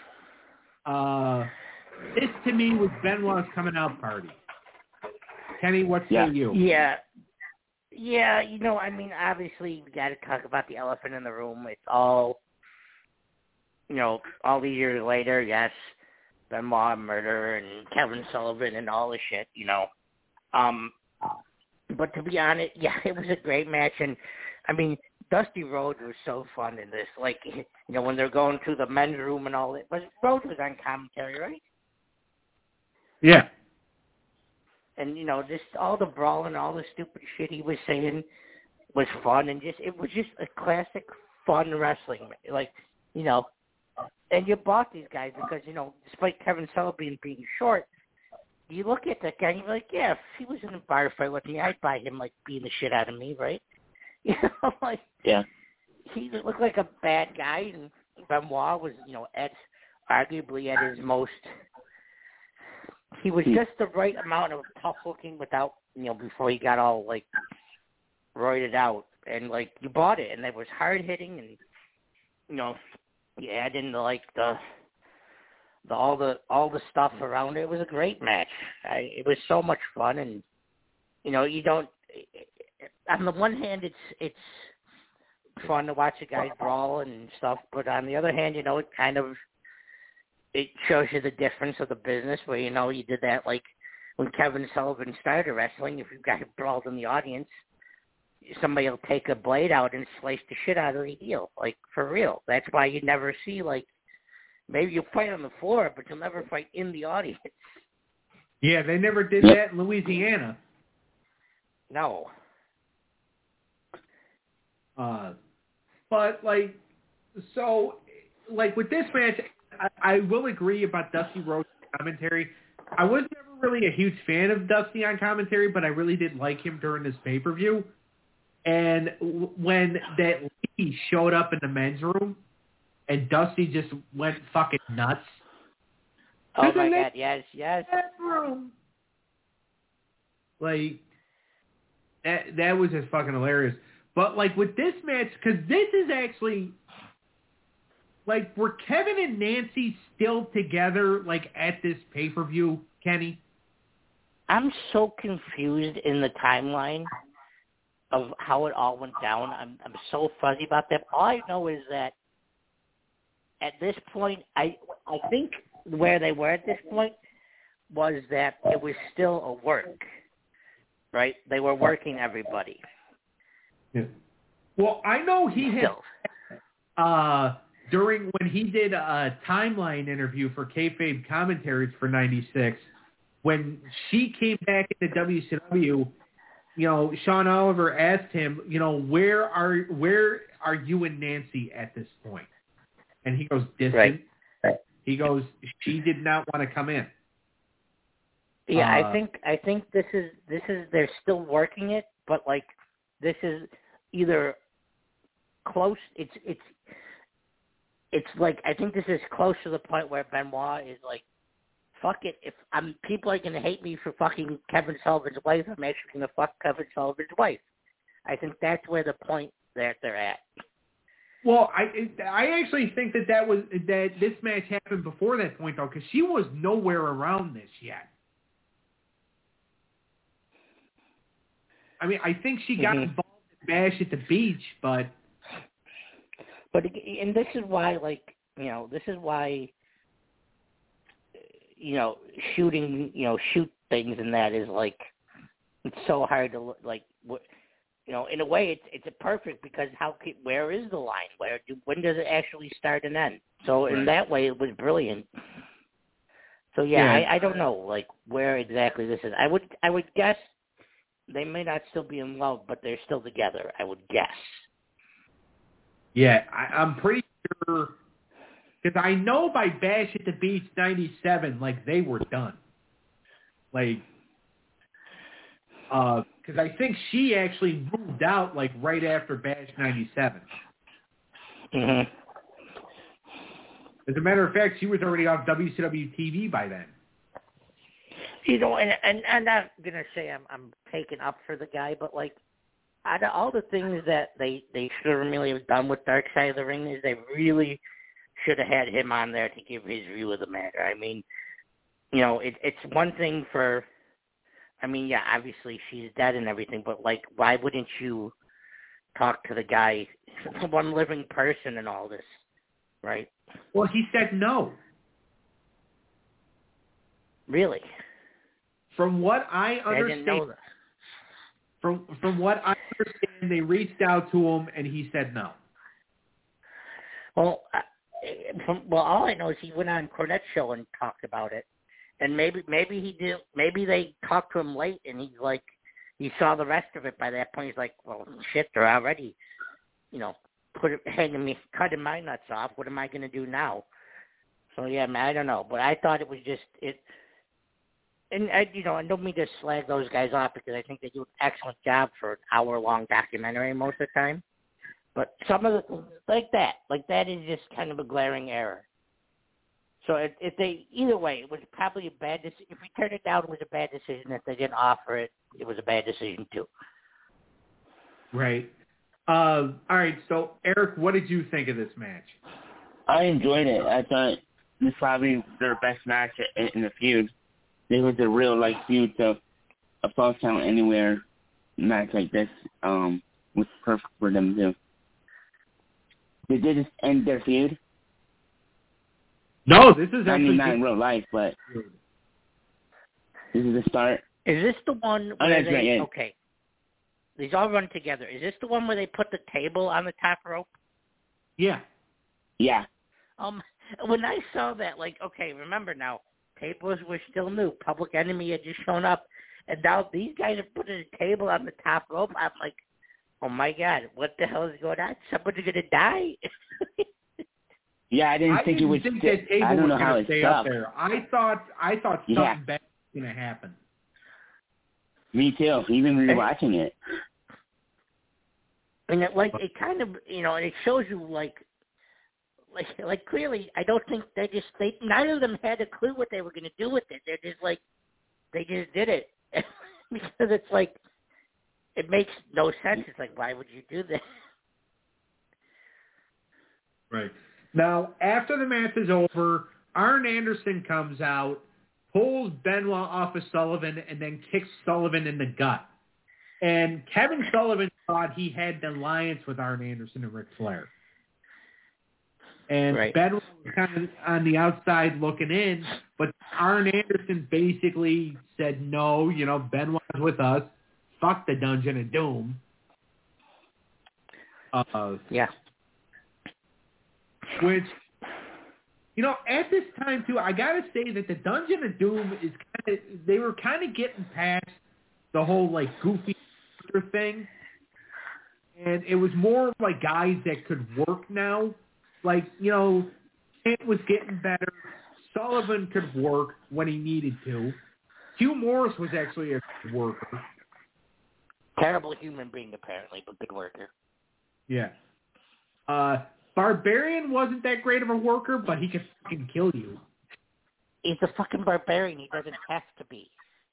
A: This, to me, was Benoit's coming out party. Kenny, what say you?
C: Yeah. Yeah, I mean, obviously, we got to talk about the elephant in the room. It's all, all these years later, yes, Benoit murder and Kevin Sullivan and all the shit, But to be honest, yeah, it was a great match. And, I mean, Dusty Rhodes was so fun in this. Like, when they're going to the men's room and all that. But Rhodes was on commentary, right?
A: Yeah.
C: And, just all the brawling, all the stupid shit he was saying was fun. And it was just a classic fun wrestling. Like, and you bought these guys because, despite Kevin Sullivan being short, you look at that guy and you're like, yeah, if he was in a bar fight with me, I'd buy him, like, beating the shit out of me, right?
B: Yeah.
C: He looked like a bad guy, and Benoit was, arguably at his most. He was just the right amount of tough looking without, before he got all like roided out, and like you bought it, and it was hard hitting, and you add in the all the stuff around it. It was a great match. It was so much fun, and you don't. On the one hand, it's fun to watch the guys brawl and stuff, but on the other hand, it shows you the difference of the business where, you did that like when Kevin Sullivan started wrestling. If you got brawled in the audience, somebody will take a blade out and slice the shit out of the heel, like for real. That's why you never see, like, maybe you'll fight on the floor, but you'll never fight in the audience.
A: Yeah, they never did that in Louisiana.
C: No.
A: But, like, so, like, with this match, I will agree about Dusty Rhodes' commentary. I was never really a huge fan of Dusty on commentary, but I really did like him during this pay-per-view. And when that lady showed up in the men's room, and Dusty just went fucking nuts.
C: Oh, my God, yes.
A: Room. Like, that was just fucking hilarious. But, like, with this match, because this is actually, like, were Kevin and Nancy still together, like, at this pay-per-view, Kenny?
C: I'm so confused in the timeline of how it all went down. I'm so fuzzy about that. All I know is that at this point, I think where they were at this point was that it was still a work, right? They were working everybody.
A: Yeah. Well, I know he had, during when he did a timeline interview for Kayfabe Commentaries for 96, when she came back into WCW, Sean Oliver asked him, where are you and Nancy at this point? And he goes, distant.
C: Right.
A: He goes, she did not want to come in.
C: Yeah, I think this is they're still working it, but like this is either close. It's like I think this is close to the point where Benoit is like, fuck it. If people are gonna hate me for fucking Kevin Sullivan's wife, I'm actually gonna fuck Kevin Sullivan's wife. I think that's where the point that they're at.
A: Well, I actually think that this match happened before that point though, because she was nowhere around this yet. I mean, I think she got involved in Bash at the Beach, but
C: and this is why, shooting, shoot things and that is like, it's so hard to like, in a way it's a perfect because where is the line? When does it actually start and end? So in that way, it was brilliant. So yeah. I don't know like where exactly this is. I would guess. They may not still be in love, but they're still together, I would guess.
A: Yeah, I'm pretty sure, because I know by Bash at the Beach 97, like, they were done. Like, because I think she actually moved out, like, right after Bash 97.
C: Mm-hmm.
A: As a matter of fact, she was already on WCW TV by then.
C: And I'm not going to say I'm taking up for the guy, but, like, out of all the things that they should have really done with Dark Side of the Ring is they really should have had him on there to give his view of the matter. I mean, it's one thing for, obviously she's dead and everything, but, like, why wouldn't you talk to the guy, one living person in all this, right?
A: Well, he said no.
C: Really?
A: From what I understand,
C: I didn't know that.
A: From what I understand, they reached out to him and he said no.
C: Well, all I know is he went on Cornette's show and talked about it, and maybe he did. Maybe they talked to him late, and he's like, he saw the rest of it. By that point, he's like, well, shit, they're already, cutting my nuts off. What am I going to do now? So yeah, man, I don't know, but I thought it was just it. And I don't mean to slag those guys off because I think they do an excellent job for an hour-long documentary most of the time. But some of the things like that is just kind of a glaring error. So either way, it was probably a bad decision. If we turned it down, it was a bad decision. If they didn't offer it, it was a bad decision too.
A: Right. All right. So Eric, what did you think of this match?
B: I enjoyed it. I thought it was probably their best match in the feud. It was a real feud to a Falls Count Anywhere match like this. Was perfect for them too. Did they just end their feud?
A: No, this is actually
B: not in real life, but this is the start.
C: Is this the one where okay? These all run together. Is this the one where they put the table on the top rope?
A: Yeah.
B: Yeah.
C: When I saw that, remember now. Tables were still new. Public Enemy had just shown up. And now these guys are putting a table on the top rope. I'm like, oh, my God, what the hell is going on? Somebody's going to die?
B: Yeah, I didn't think it would
A: stay. I don't know how it stay up there. I thought something bad was going to happen.
B: Me too, even rewatching it.
C: And it kind of, it shows you, clearly, I don't think neither of them had a clue what they were going to do with it. They're just they just did it. Because it's it makes no sense. It's why would you do that?
A: Right. Now, after the match is over, Arn Anderson comes out, pulls Benoit off of Sullivan, and then kicks Sullivan in the gut. And Kevin Sullivan thought he had the alliance with Arn Anderson and Ric Flair. And Benoit was kind of on the outside looking in, but Arn Anderson basically said, no, Benoit's with us. Fuck the Dungeon of Doom.
C: Yeah.
A: Which, at this time, too, I got to say that the Dungeon of Doom is they were kind of getting past the whole, goofy worker thing. And it was more like guys that could work now. Like, Kent was getting better. Sullivan could work when he needed to. Hugh Morris was actually a good worker.
C: Terrible human being, apparently, but good worker.
A: Yeah. Barbarian wasn't that great of a worker, but he could fucking kill you.
C: He's a fucking barbarian. He doesn't have to be.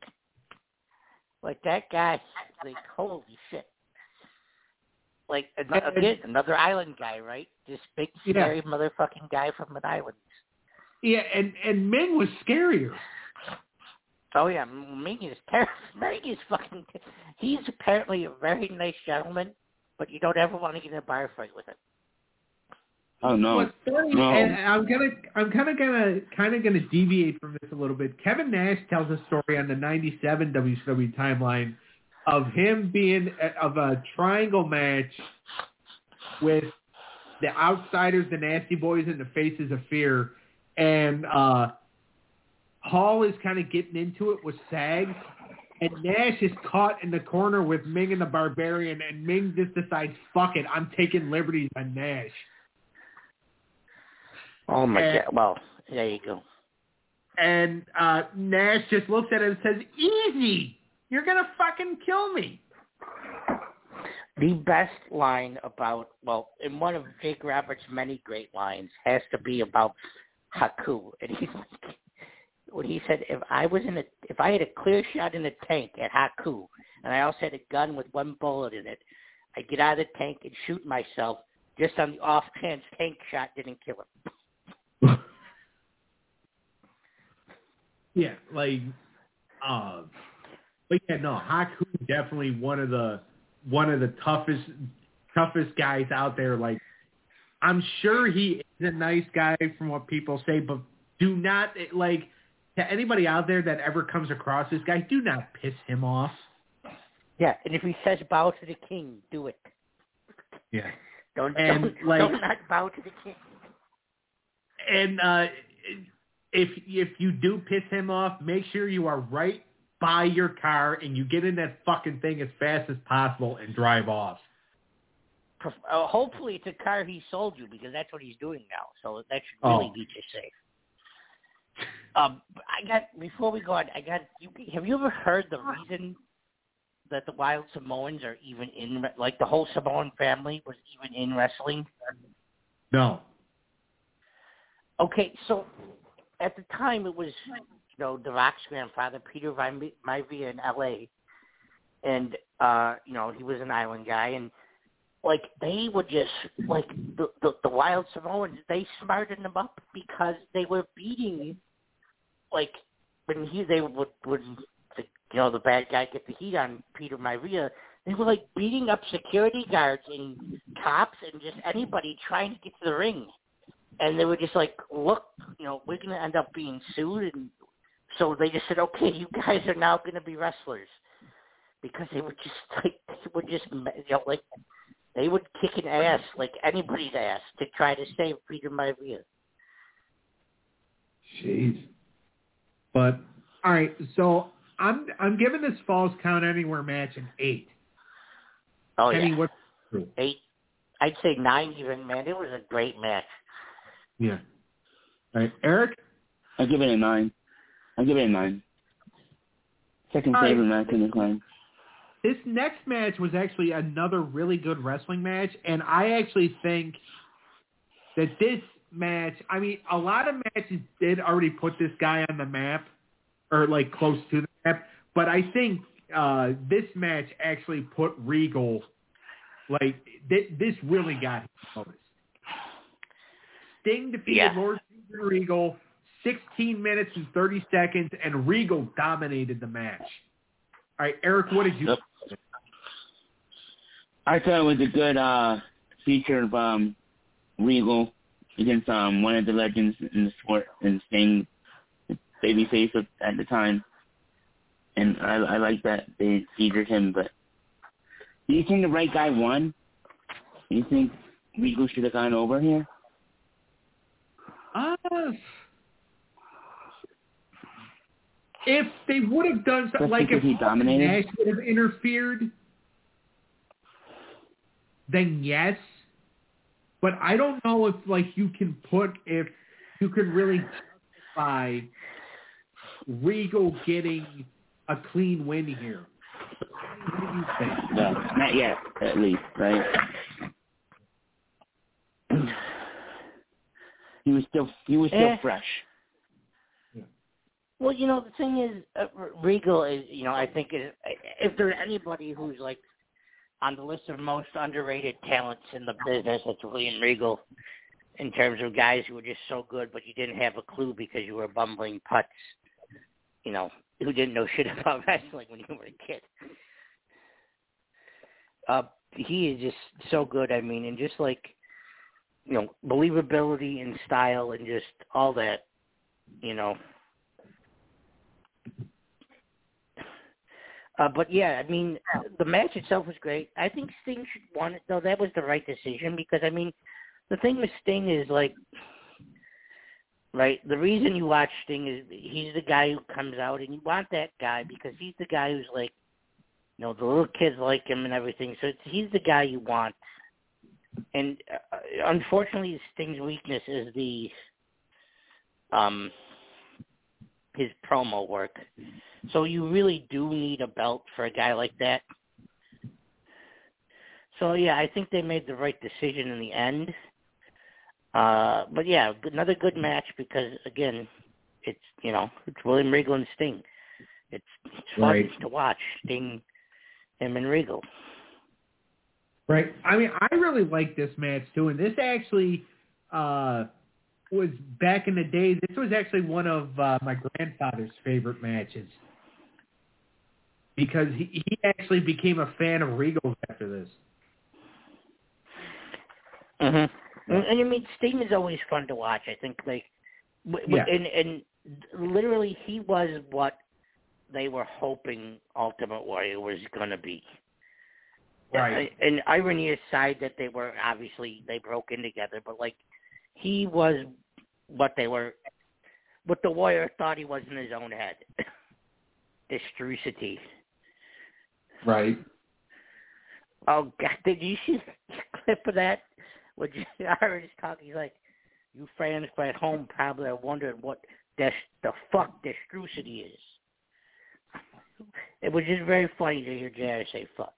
C: Like, that guy, like, holy shit. Like, again, another island guy, right? This big, scary motherfucking guy from an island.
A: Yeah, and Ming was scarier.
C: Oh, yeah, Ming is terrible. Ming is fucking... He's apparently a very nice gentleman, but you don't ever want to get in a bar fight with him.
B: Oh, no.
A: No. And I'm kind of gonna deviate from this a little bit. Kevin Nash tells a story on the 97 WCW timeline of him being of a triangle match with the Outsiders, the Nasty Boys, and the Faces of Fear, and Hall is kind of getting into it with Sag, and Nash is caught in the corner with Ming and the Barbarian, and Ming just decides, fuck it, I'm taking liberties on Nash.
C: Oh, my God. Well, there you go.
A: And Nash just looks at it and says, easy! You're going to fucking kill me.
C: The best line about, well, in one of Jake Roberts' many great lines, has to be about Haku. And he's like, when he said, if I had a clear shot in the tank at Haku, and I also had a gun with one bullet in it, I'd get out of the tank and shoot myself just on the off chance tank shot didn't kill him.
A: Yeah, like, but yeah, no, Haku definitely one of the toughest guys out there. Like, I'm sure he is a nice guy from what people say, but do not, like, to anybody out there that ever comes across this guy, do not piss him off.
C: Yeah, and if he says bow to the king, do it.
A: Yeah.
C: Don't not bow to the king.
A: And if you do piss him off, make sure you are right by your car and you get in that fucking thing as fast as possible and drive off.
C: Hopefully it's a car he sold you, because that's what he's doing now. So that should really keep you safe. Before we go on, have you ever heard the reason that the Wild Samoans are even in, like the whole Samoan family was even in wrestling?
A: No.
C: Okay, so at the time it was, The Rock's grandfather, Peter Maivia in L.A., and, he was an island guy, and, like, they would just, like, the Wild Samoans, they smarted them up because they were beating, like, when the bad guy get the heat on Peter Maivia, they were, like, beating up security guards and cops and just anybody trying to get to the ring. And they were just like, look, we're going to end up being sued. And so they just said, okay, you guys are now going to be wrestlers. Because they were just like, they would kick an ass, like anybody's ass, to try to save Peter Maivia.
A: Jeez. But, all right, so I'm giving this Falls Count Anywhere match an 8.
C: Oh,
A: Kenny,
C: yeah.
A: what's
C: 8. I'd say 9 even, man. It was a great match.
A: Yeah. All right, Eric?
B: I'll give it a 9. Second favorite match in the clan.
A: This next match was actually another really good wrestling match, and I actually think that this match, I mean, a lot of matches did already put this guy on the map, or like close to the map, but I think this match actually put Regal, like, this really got him noticed. Sting defeated Lord Steven Regal 16 minutes and 30 seconds, and Regal dominated the match. All right, Eric, what did you think?
B: I thought it was a good feature of Regal against one of the legends in the sport, and Sting, babyface at the time. And I like that they featured him. But do you think the right guy won? Do you think Regal should have gone over here?
A: If they would have done something, like if
B: he dominated,
A: Nash would have interfered, then yes. But I don't know if you can really justify Regal getting a clean win here. What do you think?
B: No, not yet, at least, right? He was still fresh.
C: Yeah. Well, the thing is, Regal is, I think if there's anybody who's on the list of most underrated talents in the business, it's William Regal. In terms of guys who were just so good, but you didn't have a clue because you were bumbling putts, who didn't know shit about wrestling when you were a kid. He is just so good. I mean, and just believability and style and just all that, But yeah, I mean, the match itself was great. I think Sting should won it, though. That was the right decision because, I mean, the thing with Sting is right, the reason you watch Sting is he's the guy who comes out, and you want that guy because he's the guy who's the little kids like him and everything. So he's the guy you want. And unfortunately, Sting's weakness is his promo work. So you really do need a belt for a guy like that. So yeah, I think they made the right decision in the end. But yeah, another good match because again, it's William Regal and Sting. It's fun to watch Sting, him and Regal.
A: Right. I mean, I really like this match too, and this actually was back in the day. This was actually one of my grandfather's favorite matches because he actually became a fan of Regal after this.
C: Mm-hmm. And I mean, Sting is always fun to watch. I think, and literally, he was what they were hoping Ultimate Warrior was going to be.
A: Right.
C: And irony aside that they broke in together, but he was what the Warrior thought he was in his own head. Destrucity.
A: Right.
C: Oh God! Did you see the clip of that? When Irish talking, he's like, "You fans at home probably are wondering what the fuck Destrucity is." It was just very funny to hear JR say "fuck."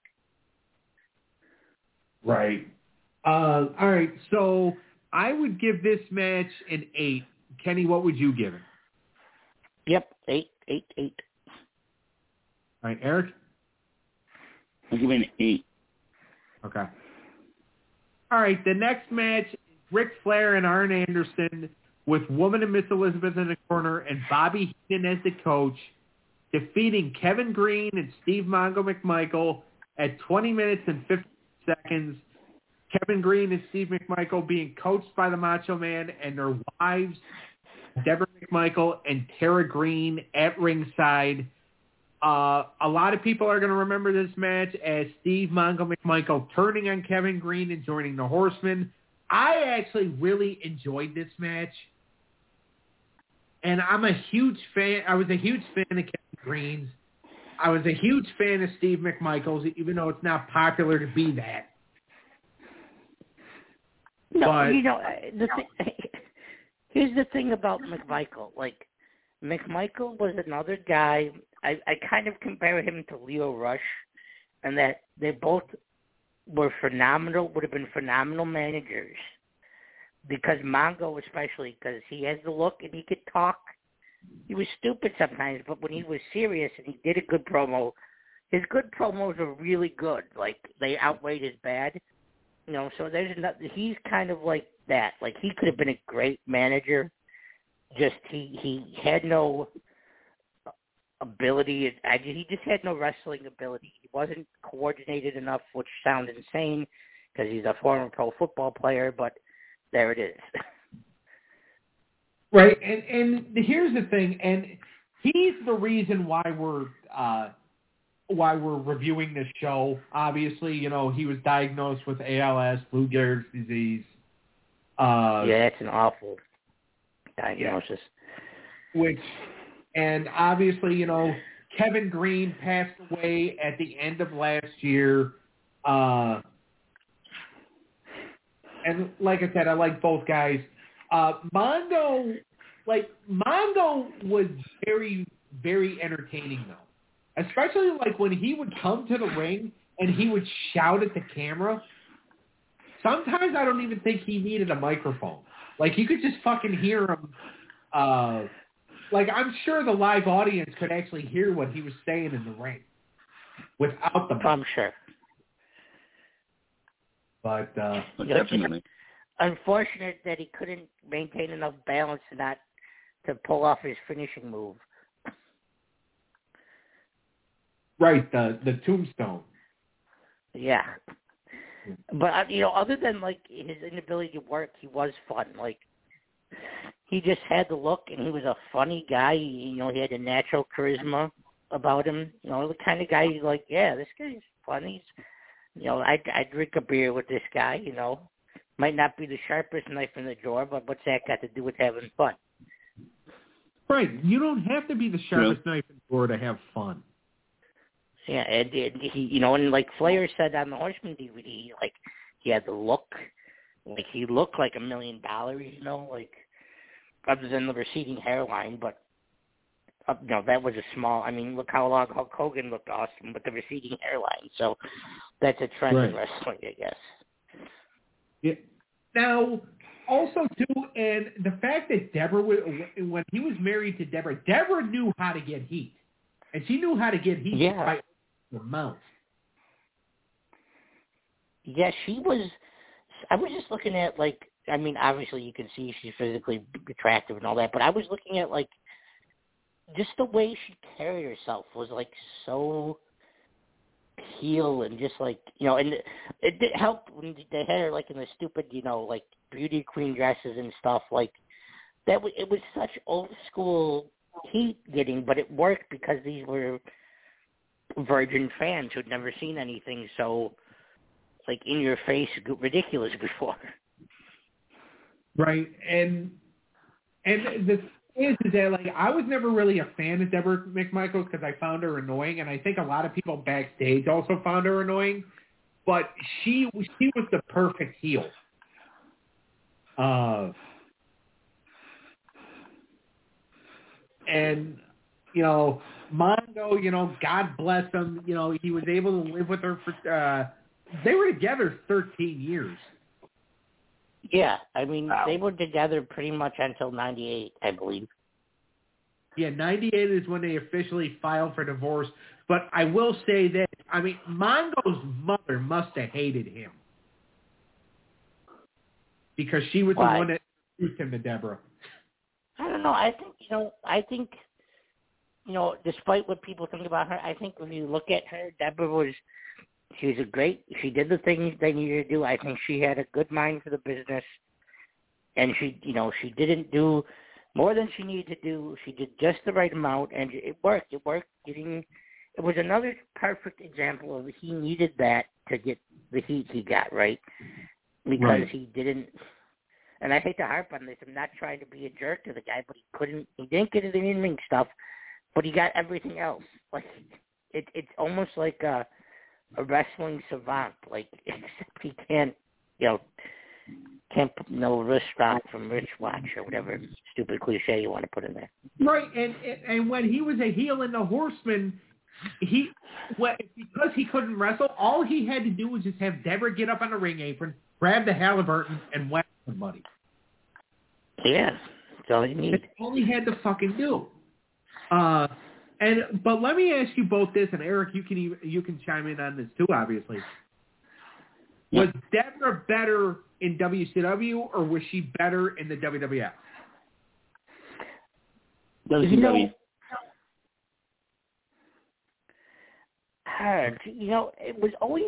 A: Right. All right. So I would give this match an 8. Kenny, what would you give it?
C: Yep, 8.
A: All right, Eric?
B: I'll give it an 8.
A: Okay. All right, the next match is Ric Flair and Arn Anderson with Woman and Miss Elizabeth in the corner and Bobby Heenan as the coach, defeating Kevin Green and Steve Mongo McMichael at 20 minutes and 50 seconds. Kevin Green and Steve McMichael being coached by the Macho Man and their wives, Deborah McMichael and Tara Green at ringside. A lot of people are going to remember this match as Steve Mongo McMichael turning on Kevin Green and joining the Horsemen. I actually really enjoyed this match. And I'm a huge fan. I was a huge fan of Kevin Green's. I was a huge fan of Steve McMichael's, even though it's not popular to be that.
C: No,
A: but,
C: here's the thing about McMichael. McMichael was another guy. I kind of compare him to Leo Rush, and that they both were phenomenal. Would have been phenomenal managers. Because Mongo, especially, because he has the look and he could talk. He was stupid sometimes, but when he was serious and he did a good promo, his good promos are really good. They outweighed his bad. So he's kind of like that. He could have been a great manager. Just he had no ability. He just had no wrestling ability. He wasn't coordinated enough, which sounds insane because he's a former pro football player, but there it is.
A: Right, and here's the thing, and he's the reason why we're reviewing this show. Obviously, he was diagnosed with ALS, Lou Gehrig's disease.
C: Yeah, it's an awful diagnosis.
A: Yeah. And obviously, Kevin Green passed away at the end of last year. And like I said, I like both guys. Mongo was very, very entertaining though, especially like when he would come to the ring and he would shout at the camera. Sometimes I don't even think he needed a microphone. Like you could just fucking hear him. Like I'm sure the live audience could actually hear what he was saying in the ring without the.
C: I'm sure.
A: But
B: definitely.
C: Unfortunate that he couldn't maintain enough balance to pull off his finishing move.
A: Right, the tombstone.
C: Yeah. But, other than, like, his inability to work, he was fun. Like, he just had the look, and he was a funny guy. He had a natural charisma about him. The kind of guy you're like, yeah, this guy's funny. I'd drink a beer with this guy, Might not be the sharpest knife in the drawer, but what's that got to do with having fun?
A: Right. You don't have to be the sharpest knife in the drawer to have fun.
C: Yeah, and he, and like Flair said on the Horseman DVD, like he had the look, like he looked like $1 million, like other than the receding hairline, but that was a small. I mean, look how long Hulk Hogan looked awesome with the receding hairline. So that's a trend in wrestling, I guess.
A: Yeah. Now, also too, and the fact that Deborah, when he was married to Deborah knew how to get heat, and she knew how to get heat by the mouth.
C: Yeah, she was. I was just looking at obviously you can see she's physically attractive and all that, but I was looking at just the way she carried herself was so heel and just and it did help when they had her in the stupid beauty queen dresses and stuff that. It was such old school heat getting, but it worked because these were virgin fans who'd never seen anything so in your face ridiculous before.
A: Right, and the thing is that I was never really a fan of Deborah McMichaels because I found her annoying, and I think a lot of people backstage also found her annoying. But she was the perfect heel. And Mongo, God bless him. He was able to live with her for. They were together 13 years.
C: Yeah, I mean, They were together pretty much until 98, I believe.
A: Yeah, 98 is when they officially filed for divorce. But I will say that, Mongo's mother must have hated him. Because she was the one that introduced him to Deborah.
C: I don't know. I think, despite what people think about her, I think when you look at her, Deborah she did the things they needed to do. I think she had a good mind for the business. And she didn't do more than she needed to do. She did just the right amount, and it worked. It worked. It was another perfect example of he needed that to get the heat he got, right? Because he didn't. And I hate to harp on this. I'm not trying to be a jerk to the guy, but he didn't get it in in-ring stuff, but he got everything else. It's almost like a wrestling savant, except he can't put no wrist rock from wrist watch or whatever stupid cliche you want to put in there.
A: Right, and when he was a heel in the Horseman, because he couldn't wrestle, all he had to do was just have Deborah get up on the ring apron, grab the Halliburton, and whack somebody.
C: Yeah, that's all you need.
A: That's all he had to fucking do. But let me ask you both this, and Eric, you can chime in on this too. Obviously, was Deborah better in WCW or was she better in the WWF?
B: WCW.
C: It was always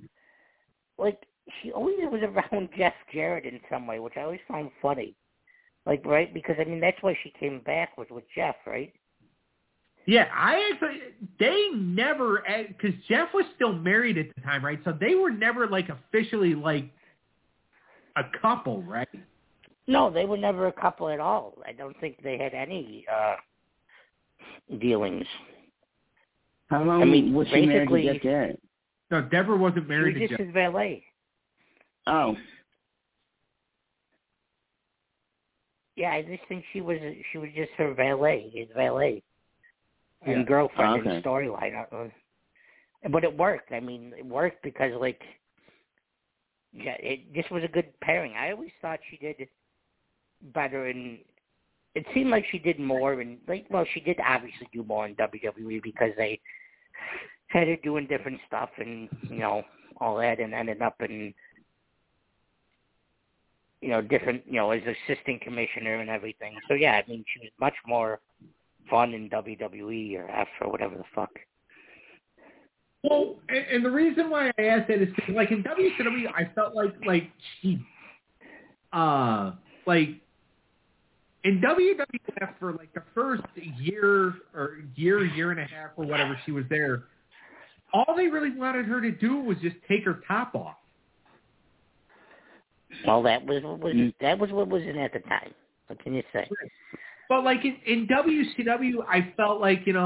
C: she always was around Jeff Jarrett in some way, which I always found funny. Right? Because that's why she came back with Jeff, right?
A: Yeah, they never, because Jeff was still married at the time, right? So they were never officially a couple, right?
C: No, they were never a couple at all. I don't think they had any dealings.
B: How long was she married to Jeff Jarrett?
A: No, Deborah wasn't married to Jeff.
C: She was just his valet.
B: Oh.
C: Yeah, I just think she was just her valet, his valet, and girlfriend in the storyline. But it worked. I mean, it worked because it just was a good pairing. I always thought she did better, and it seemed like she did more. And she did obviously do more in WWE because they had her doing different stuff and all that, and ended up in different as assistant commissioner and everything. So yeah, I mean she was much more fun in WWE or F or whatever the fuck.
A: Well, and the reason why I asked that is because, in WCW, I felt like she, in WWF for the first year and a half or whatever she was there, all they really wanted her to do was just take her top off.
C: Well, that was what was in at the time. What can you say?
A: But in WCW, I felt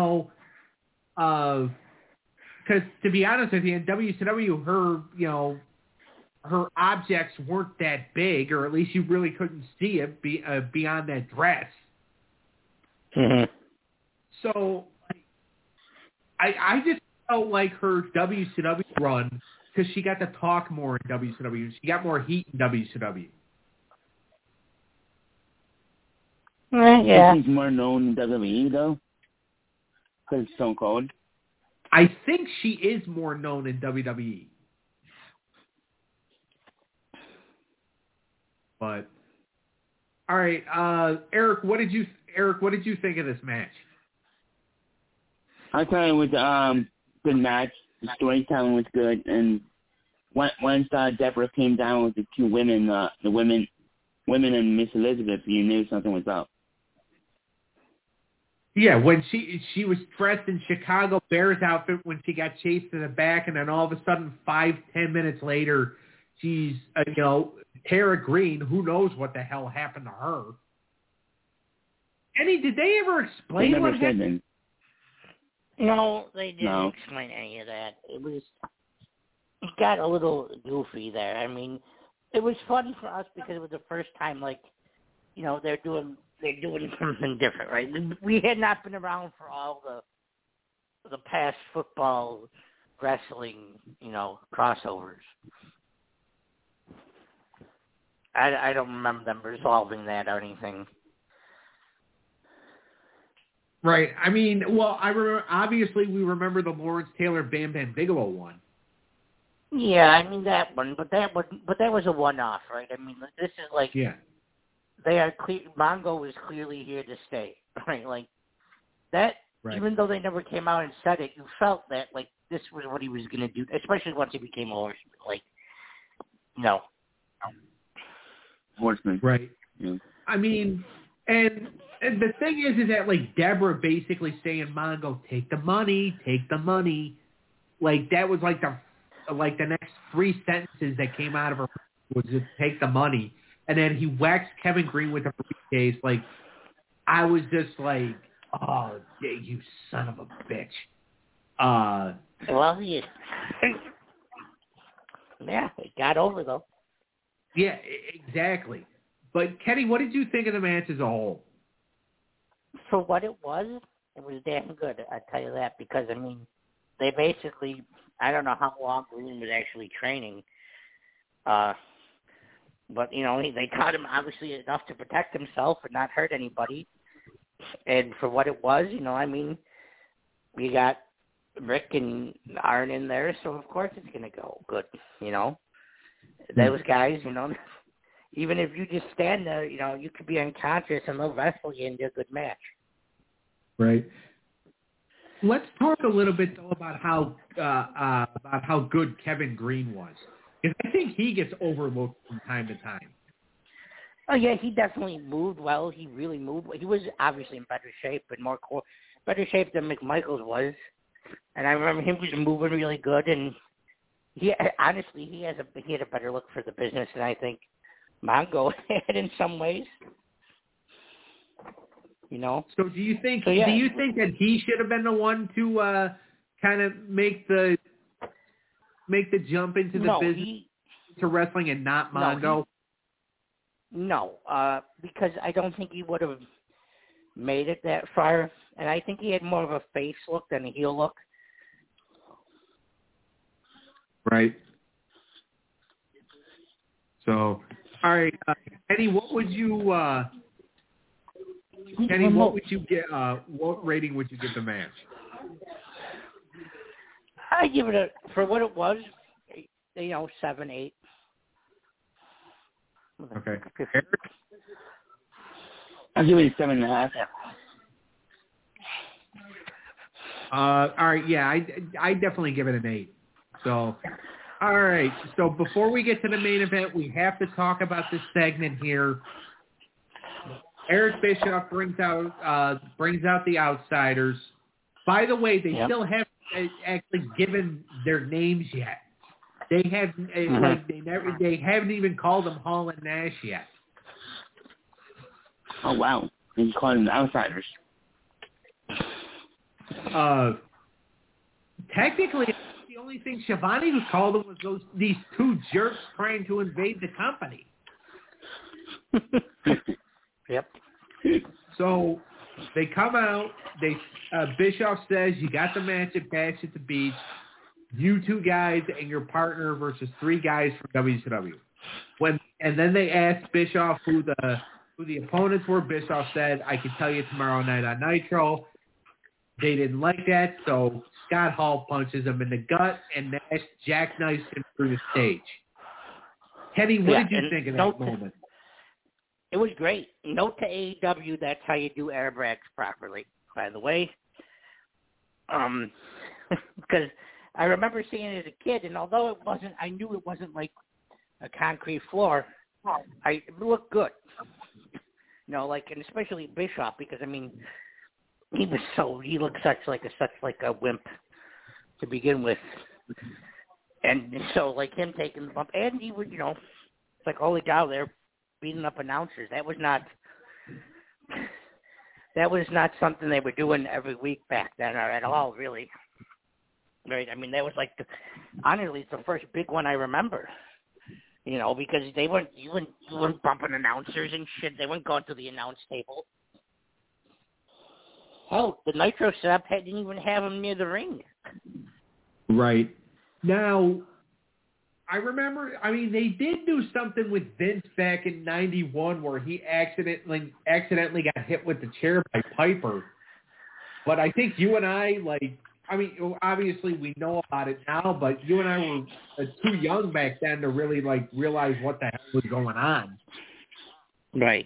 A: because to be honest with you, in WCW, her objects weren't that big, or at least you really couldn't see it beyond that dress.
C: Mm-hmm.
A: So I just felt like her WCW run, because she got to talk more in WCW. She got more heat in WCW.
B: Yeah. She's more known in WWE, though? Because Stone Cold?
A: I think she is more known in WWE. But all right, Eric, what did you think of this match?
B: I thought it was good match. The storytelling was good, and once Deborah came down with the two women, the women and Miss Elizabeth, you knew something was up.
A: Yeah, when she was dressed in Chicago Bears outfit when she got chased in the back, and then all of a sudden 5-10 minutes later, she's Tara Green. Who knows what the hell happened to her? Eddie, did they ever explain what happened?
C: No, they didn't explain any of that. It got a little goofy there. I mean, it was funny for us because it was the first time, they're doing something different, right? We had not been around for all the past football, wrestling, crossovers. I don't remember them resolving that or anything.
A: Right. I mean, well, I remember. Obviously, we remember the Lawrence Taylor Bam Bam Bigelow one.
C: Yeah, I mean that one, but that was a one-off, right? I mean, this is they are clear. Mongo is clearly here to stay, right? That. Right. Even though they never came out and said it, you felt that this was what he was going to do, especially once he became a horseman.
B: Horseman.
A: Right.
B: Yeah.
A: I mean, and the thing is that Deborah basically saying, Mongo, take the money. That was the next 3 sentences that came out of her was just take the money. And then he waxed Kevin Green with a briefcase. I was just oh, you son of a bitch.
C: Well, yeah, it got over though.
A: Yeah, exactly. But Kenny, what did you think of the match as a whole?
C: For what it was damn good. I tell you that because I mean, they basically, I don't know how long Green was actually training, but they taught him obviously enough to protect himself and not hurt anybody. And for what it was, I mean, we got Rick and Arn in there, so of course it's gonna go good. Those guys, even if you just stand there, you could be unconscious and they'll wrestle you and do a good match.
A: Right. Let's talk a little bit though about how good Kevin Green was, because I think he gets overlooked from time to time.
C: Oh yeah, he definitely moved well. He really moved. He was obviously in better shape and better shape than McMichaels was. And I remember him was moving really good. And he honestly he had a better look for the business than I think Mongo had in some ways.
A: So do you think that he should have been the one to kind of make the jump into the business to wrestling and not Mongo?
C: No, because I don't think he would have made it that far, and I think he had more of a face look than a heel look.
A: Right. So, all right, Eddie, what would you get? What rating would you give the match?
C: I give it for what it was, 7, 8.
A: Okay.
B: I'll give it a 7.5.
A: All right, yeah, I definitely give it an 8. So, all right. So before we get to the main event, we have to talk about this segment here. Eric Bischoff brings out the Outsiders. By the way, they still haven't actually given their names yet. They haven't they haven't even called them Hall and Nash yet.
B: Oh wow! They called them the Outsiders.
A: Technically, the only thing Shivani was called them was these two jerks trying to invade the company.
C: Yep.
A: So they come out. Bischoff says, "You got the match at Bash at the Beach. You two guys and your partner versus 3 guys from WCW." And then they asked Bischoff who the opponents were. Bischoff said, "I can tell you tomorrow night on Nitro." They didn't like that, so Scott Hall punches him in the gut, and Nash jackknifes him through the stage. Kenny, what did you think of that moment?
C: It was great. Note to AEW, that's how you do air brags properly, by the way. Because I remember seeing it as a kid, and although I knew it wasn't like a concrete floor, it looked good. And especially Bischoff, because he looked such like a wimp to begin with. And so him taking the bump, and he would, it's like, holy cow, they're beating up announcers. That was not something they were doing every week back then, or at all, really. Right? That was honestly, it's the first big one I remember. Because you weren't bumping announcers and shit. They weren't going to the announce table. Hell, the Nitro setup didn't even have them near the ring. Right.
A: Now, I remember, they did do something with Vince back in 91 where he accidentally got hit with the chair by Piper. But I think you and I, obviously we know about it now, but you and I were too young back then to really, realize what the hell was going on.
C: Right.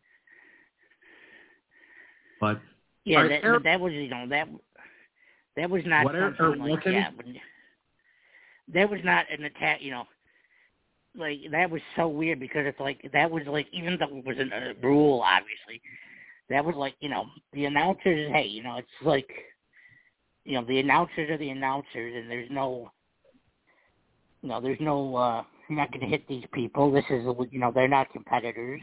A: But
C: yeah, that was, that was not something that was not an attack, that was so weird because it's that was even though it was a rule, obviously, that was the announcers, hey, it's the announcers are the announcers, and there's no, you're not going to hit these people. This is, they're not competitors.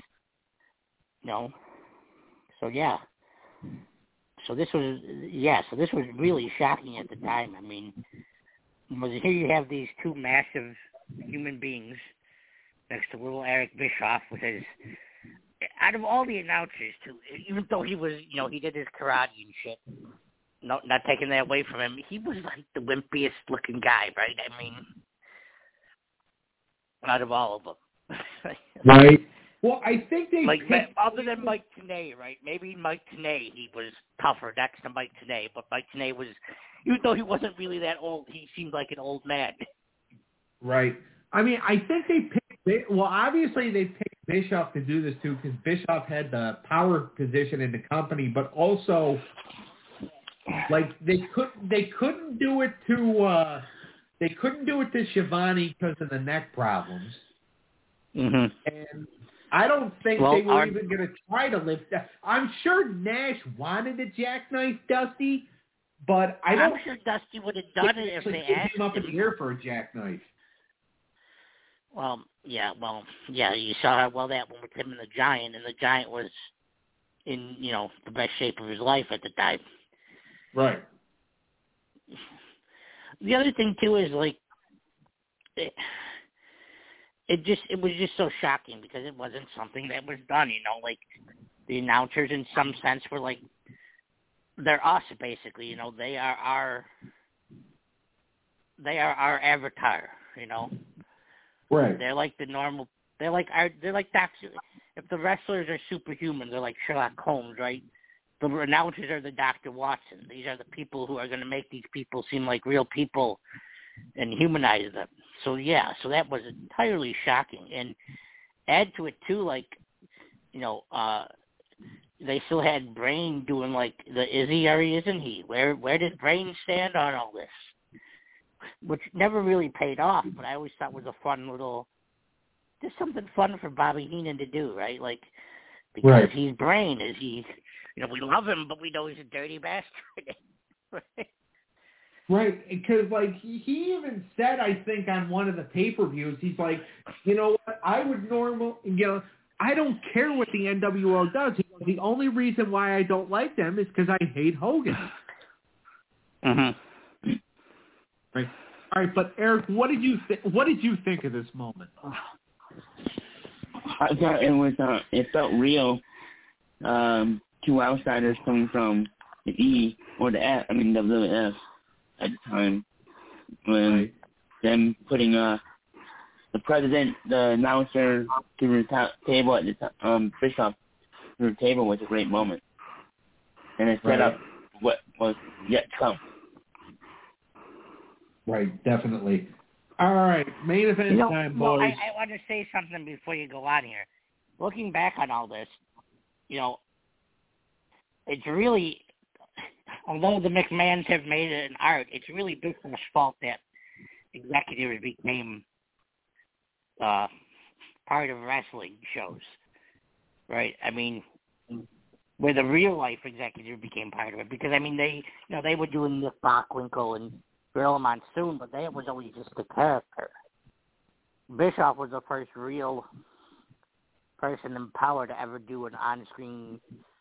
C: So, yeah. So this was really shocking at the time. Here you have these two massive human beings next to little Eric Bischoff, which is, out of all the announcers, too, even though he was, he did his karate and shit, not taking that away from him, he was the wimpiest looking guy, right? Out of all of them.
A: Right. Well, I think they
C: other than Mike Tenay, right? Maybe Mike Tenay, he was tougher next to Mike Tenay, but Mike Tenay was, even though he wasn't really that old, he seemed like an old man.
A: Right. I think they picked, obviously they picked Bischoff to do this too, because Bischoff had the power position in the company, but also, they couldn't do it to Shivani because of the neck problems.
C: Mm-hmm.
A: And I don't think they were even going to try to lift that. I'm sure Nash wanted to jackknife Dusty, but I'm
C: sure Dusty would have done it if they asked
A: him up in the air for a jackknife.
C: You saw how well that went with him and the Giant was in, the best shape of his life at the time.
A: Right.
C: The other thing, too, is, it was just so shocking because it wasn't something that was done. Like the announcers in some sense were like, they're us basically. They are our avatar.
A: Right.
C: They're like the normal. They're like Doctor. If the wrestlers are superhuman, they're like Sherlock Holmes, right? The announcers are the Dr. Watson. These are the people who are going to make these people seem like real people and humanize them. So that was entirely shocking. And add to it too, like, they still had Brain doing like the is he or isn't he? Where did Brain stand on all this? Which never really paid off, but I always thought was a fun little, just something fun for Bobby Heenan to do, right? Like, because he's Brain, is he? We love him, but we know he's a dirty bastard.
A: Right, because like he even said, I think on one of the pay-per-views, he's like, you know what? I would I don't care what the NWO does. He goes, the only reason why I don't like them is because I hate Hogan.
C: Mm-hmm.
A: Right. All right, but Eric, what did you think of this moment?
B: I thought it felt real. Two outsiders coming from the E or the F, WWF at the time, when them putting the president, the announcer to the table at the Bischoff to the table was a great moment, and it set up what was yet to come.
A: Right, definitely. All right, main event time, boys.
C: I want to say something before you go on here. Looking back on all this, it's really, although the McMahons have made it an art, it's really Bischoff's fault that executives became part of wrestling shows, right? Where the real life executive became part of it, because they were doing Nick Bockwinkel and Gorilla Monsoon, but that was always just a character. Bischoff was the first real person in power to ever do an on-screen.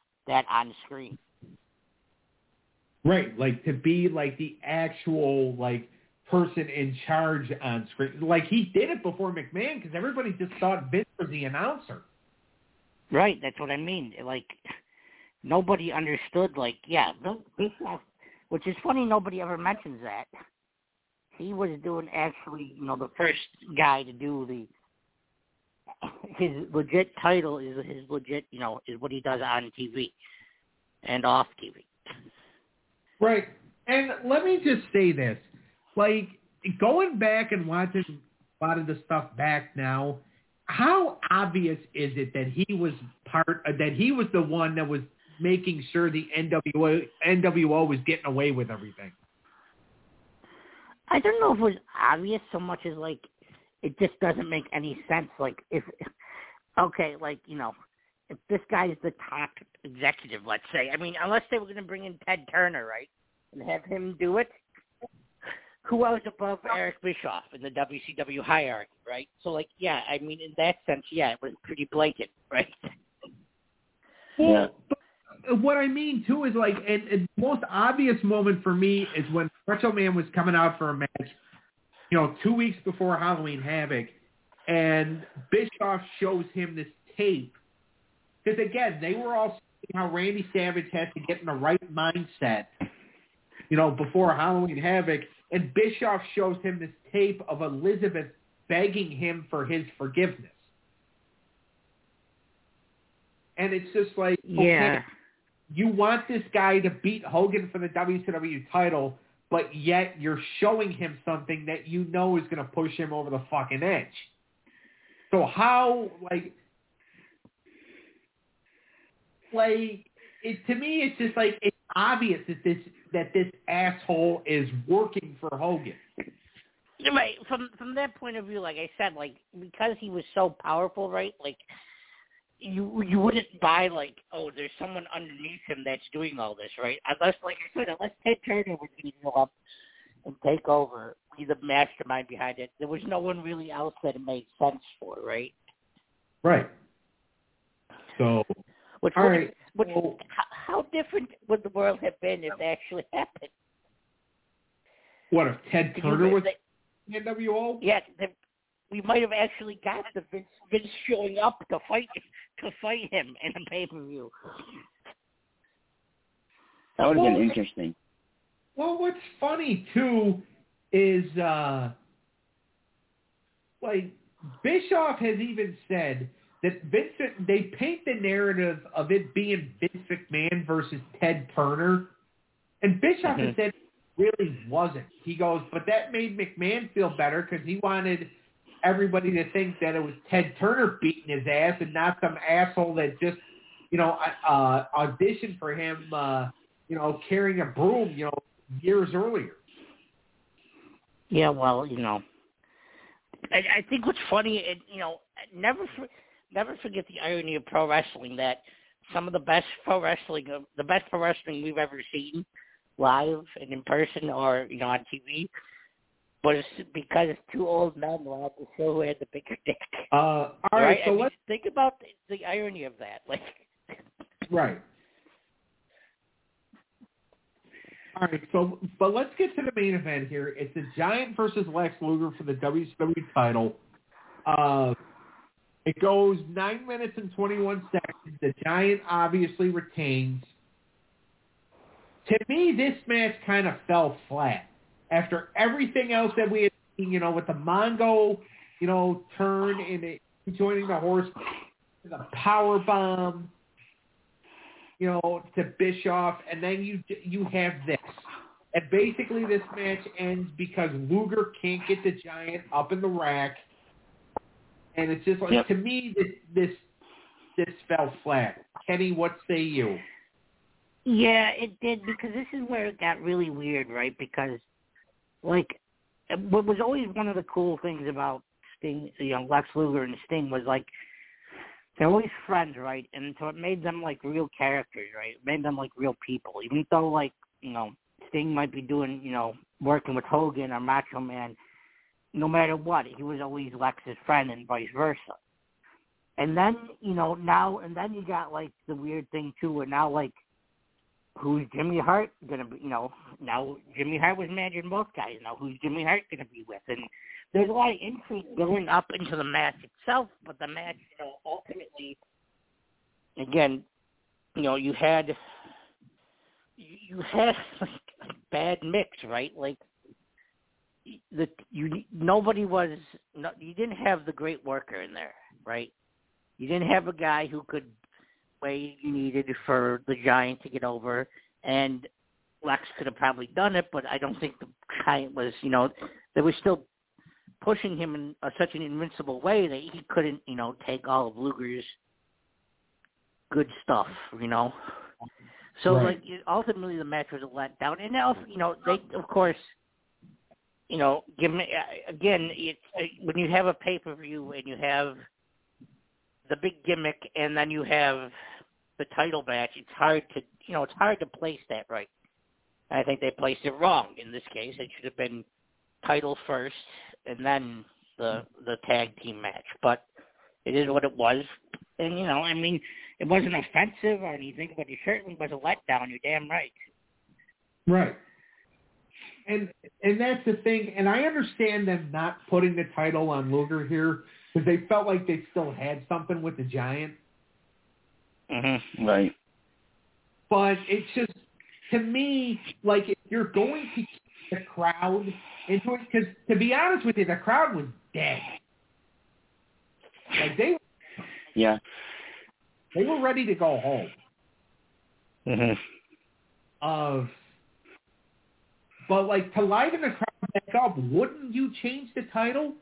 A: Right, like to be like the actual like person in charge on screen. Like he did it before McMahon because everybody just thought Vince was the announcer.
C: Right, that's what I mean. Like nobody understood. Like Bischoff, which is funny. Nobody ever mentions that. He was doing actually, the first guy to do his legit title is his legit, is what he does on TV and off TV.
A: Right. And let me just say this. Like, going back and watching a lot of the stuff back now, how obvious is it that he was the one that was making sure the NWO was getting away with everything?
C: I don't know if it was obvious so much as, like, it just doesn't make any sense. Like, if this guy's the top executive, let's say, unless they were going to bring in Ted Turner, right, and have him do it, who else above Eric Bischoff in the WCW hierarchy, right? So, in that sense, it was pretty blatant, right?
A: Yeah. But what I mean, too, is, like, and the most obvious moment for me is when Macho Man was coming out for a match, 2 weeks before Halloween Havoc, and Bischoff shows him this tape. Because, again, they were all seeing how Randy Savage had to get in the right mindset, before Halloween Havoc. And Bischoff shows him this tape of Elizabeth begging him for his forgiveness. And it's just like, okay, you want this guy to beat Hogan for the WCW title, but yet you're showing him something that you know is going to push him over the fucking edge. So how, to me, it's just like, it's obvious that this asshole is working for Hogan.
C: Right. From that point of view, like I said, because he was so powerful, right? You wouldn't buy there's someone underneath him that's doing all this, right? Unless, like I said, unless Ted Turner would go up and take over, be the mastermind behind it, there was no one really else that it made sense for, right?
A: Right. So,
C: how different would the world have been if that actually happened?
A: What if Ted Turner was NWO?
C: Yeah, we might have actually got the Vince showing up to fight him in a pay-per-view.
B: That would have been interesting.
A: Well, what's funny too is Bischoff has even said that they paint the narrative of it being Vince McMahon versus Ted Turner, and Bischoff has said it really wasn't. He goes, but that made McMahon feel better because he wanted everybody to think that it was Ted Turner beating his ass and not some asshole that just, auditioned for him, carrying a broom, years earlier.
C: Yeah, well, I think what's funny, never forget the irony of pro wrestling, that some of the best pro wrestling we've ever seen live and in person or, on TV, but it's because it's two old men who had the show who had the bigger dick.
A: All right, so let's
C: think about the irony of that.
A: Right. All right, but let's get to the main event here. It's the Giant versus Lex Luger for the WCW title. It goes 9 minutes and 21 seconds. The Giant obviously retains. To me, this match kind of fell flat. After everything else that we had seen, with the Mongo, turn and joining the horse, the power bomb, to Bischoff, and then you have this. And basically this match ends because Luger can't get the Giant up in the rack. And it's just like, to me, this fell flat. Kenny, what say you?
C: Yeah, it did, because this is where it got really weird, right? Because, what was always one of the cool things about Sting, Lex Luger and Sting was, they're always friends, right? And so it made them real characters, right? It made them real people. Even though Sting might be doing, working with Hogan or Macho Man, no matter what, he was always Lex's friend and vice versa. And then, now, and then you got the weird thing too, where now who's Jimmy Hart gonna be? Now Jimmy Hart was managing both guys. Now who's Jimmy Hart gonna be with? And there's a lot of intrigue going up into the match itself, but the match, ultimately, again, you had a bad mix, right? You didn't have the great worker in there, right? You didn't have a guy who could way you needed for the Giant to get over, and Lex could have probably done it, but I don't think the Giant was, they were still pushing him in such an invincible way that he couldn't, take all of Luger's good stuff, So,
A: right.
C: Ultimately the match was a letdown. And now, they, of course, give me, again, when you have a pay-per-view and you have the big gimmick and then you have the title match, it's hard to place that right. I think they placed it wrong in this case. It should have been title first and then the tag team match. But it is what it was. And, it wasn't offensive or anything, but it certainly was a letdown. You're damn right.
A: Right. And that's the thing. And I understand them not putting the title on Luger here because they felt like they still had something with the Giant.
C: Mm-hmm.
B: Right.
A: But it's just, to me, if you're going to keep the crowd into it, because to be honest with you, the crowd was dead. They were ready to go home.
C: Mm-hmm.
A: But to liven the crowd back up, wouldn't you change the title?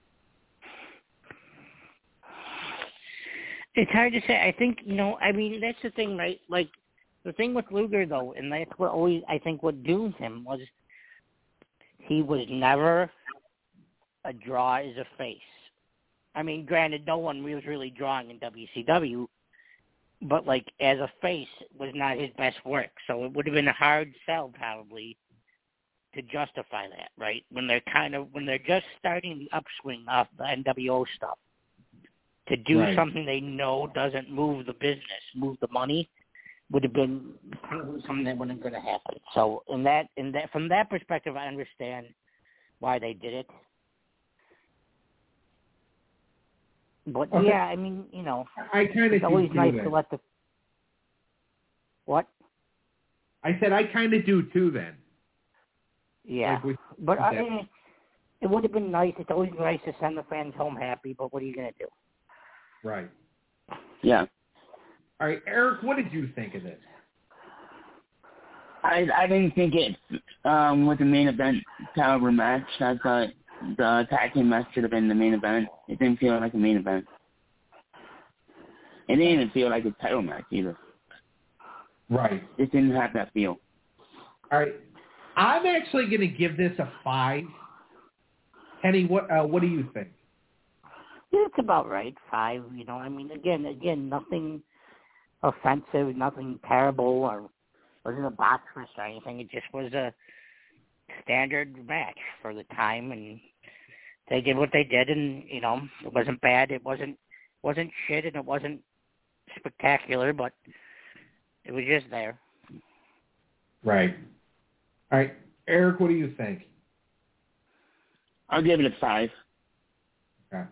C: It's hard to say. I think, that's the thing, right? The thing with Luger, though, and that's what always, I think, what doomed him was he was never a draw as a face. I mean, granted, no one was really drawing in WCW, but, as a face was not his best work. So it would have been a hard sell, probably, to justify that, right? When they're just starting the upswing off the NWO stuff. To do something they know doesn't move the business, move the money, would have been something that wasn't going to happen. So from that perspective, I understand why they did it. But
A: Okay.
C: yeah, I mean,
A: I kind of
C: it's always
A: do
C: nice
A: then.
C: to let the what?
A: I said I kind of do too then.
C: Yeah,
A: Like
C: but it would have been nice. It's always nice to send the fans home happy. But what are you gonna do?
A: Right.
B: Yeah.
A: All right, Eric, what did you think of this?
B: I didn't think it was a main event caliber match. I thought the tag team match should have been the main event. It didn't feel like a main event. It didn't even feel like a title match either.
A: Right.
B: It didn't have that feel.
A: All right. I'm actually going to give this a 5. Kenny, what do you think?
C: It's about right. 5. I mean, again, nothing offensive, nothing terrible, or wasn't a box rush or anything. It just was a standard match for the time, and they did what they did, and it wasn't bad. It wasn't shit, and it wasn't spectacular, but it was just there.
A: Right. All right, Eric, what do you think?
B: I'll give it a 5.
A: Okay.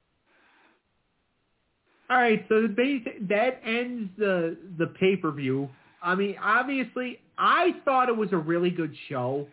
A: All right, so that ends the pay-per-view. I mean, obviously, I thought it was a really good show.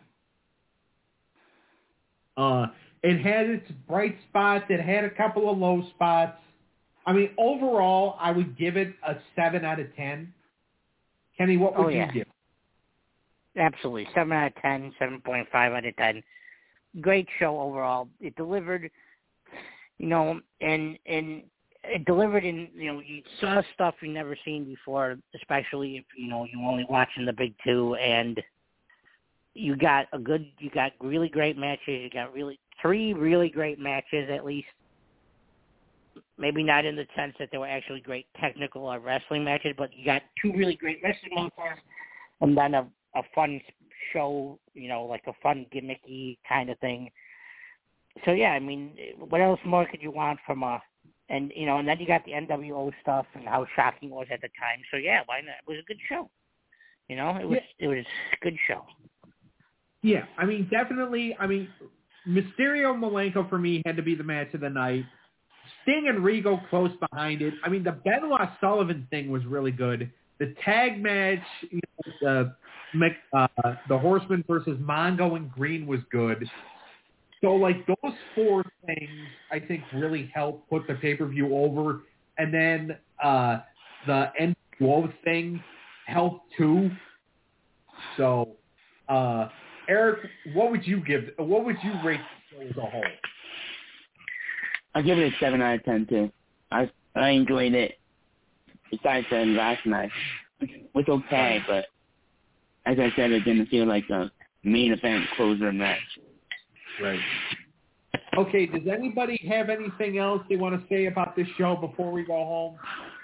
A: It had its bright spots. It had a couple of low spots. I mean, overall, I would give it a 7 out of 10. Kenny, what would you give?
C: Absolutely. 7 out of 10, 7.5 out of 10. Great show overall. It delivered, and it delivered in, you saw stuff you've never seen before, especially if, you're only watching the big two, and you got really great matches. You got 3 really great matches, at least. Maybe not in the sense that they were actually great technical or wrestling matches, but you got 2 really great wrestling matches, and then a fun show, like a fun gimmicky kind of thing. So yeah, I mean, what else more could you want from and then you got the NWO stuff and how shocking it was at the time. So yeah, why not? It was a good show. It was a good show.
A: Yeah, I mean, definitely. I mean, Mysterio Malenko for me had to be the match of the night. Sting and Regal close behind it. I mean, the Benoit Sullivan thing was really good. The tag match, the Horseman versus Mongo and Green was good. So, like, those 4 things, I think, really helped put the pay-per-view over. And then the NWO thing helped, too. So, Eric, what would you rate the show as a whole?
B: I'll give it a 7 out of 10, too. I enjoyed it. Besides the last match, it was okay, but as I said, it didn't feel like a main event closer match.
A: Right. Okay, does anybody have anything else they want to say about this show before we go home?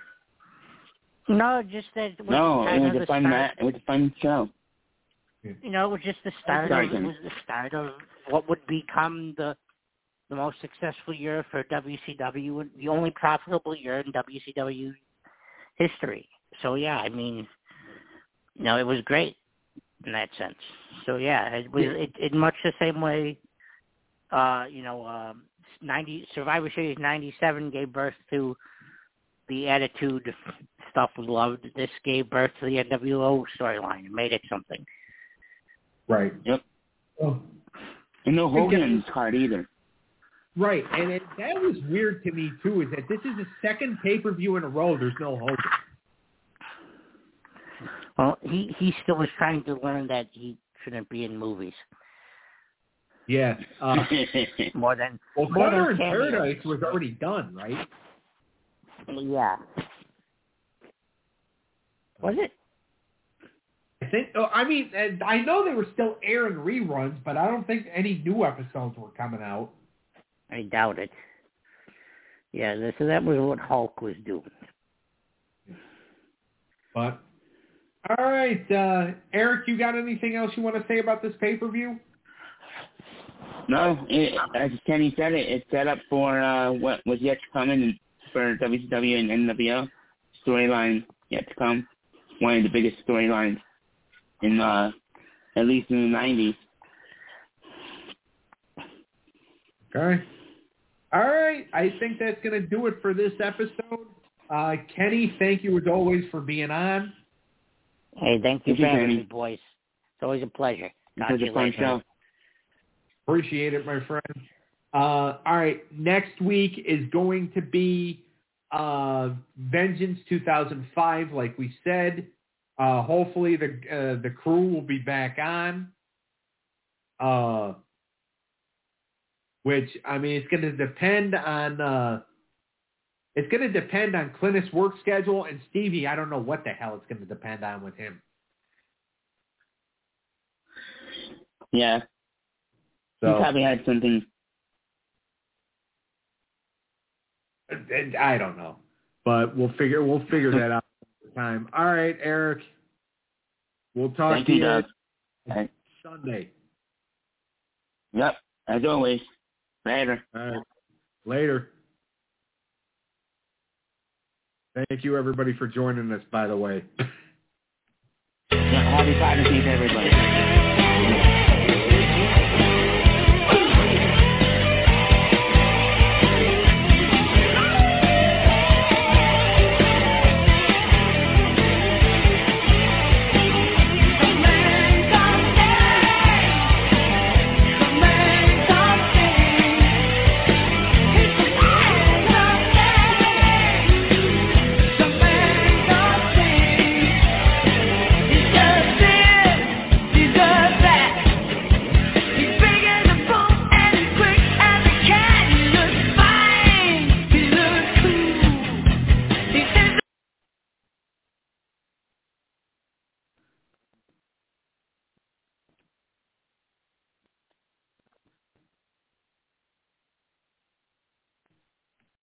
C: No, just that it was
B: a fun match. It was a fun show.
C: It was just the start. It was the start of what would become the most successful year for WCW, the only profitable year in WCW history. So yeah, I mean, it was great in that sense. So yeah, it was it much the same way. Survivor Series '97 gave birth to the Attitude stuff we loved. This gave birth to the NWO storyline and made it something.
A: Right.
B: Yep. Oh. And no Hogan's card either.
A: Right, and that was weird to me too. Is that this is the second pay-per-view in a row there's no Hogan.
C: Well, he still was trying to learn that he shouldn't be in movies.
A: Yeah.
C: more than
A: Thunder in Paradise was already done, right?
C: Yeah. Was it?
A: I think. I mean, I know they were still airing reruns, but I don't think any new episodes were coming out.
C: I doubt it. Yeah, so that was what Hulk was doing.
A: But, all right, Eric, you got anything else you want to say about this pay-per-view?
B: No, as Kenny said, it's set up for what was yet to come in for WCW and NWO. Storyline yet to come. One of the biggest storylines in at least in the 90s.
A: Okay. All right. I think that's going to do it for this episode. Kenny, thank you as always for being on.
C: Hey, thank you for having me, boys. It's always a pleasure. Talk to you later.
A: Appreciate it, my friend. All right. Next week is going to be Vengeance 2005, like we said. Hopefully the crew will be back on. Which, I mean, it's going to depend on Clintus' work schedule, and Stevie, I don't know what the hell it's going to depend on with him.
B: Yeah.
A: So,
B: he probably had something.
A: I don't know, but we'll figure that out at the time. All right, Eric. We'll talk to you Sunday.
B: Yep, as always. Later.
A: All right. Later. Thank you, everybody, for joining us, by the way.
B: Yeah, happy Father's Day to everybody.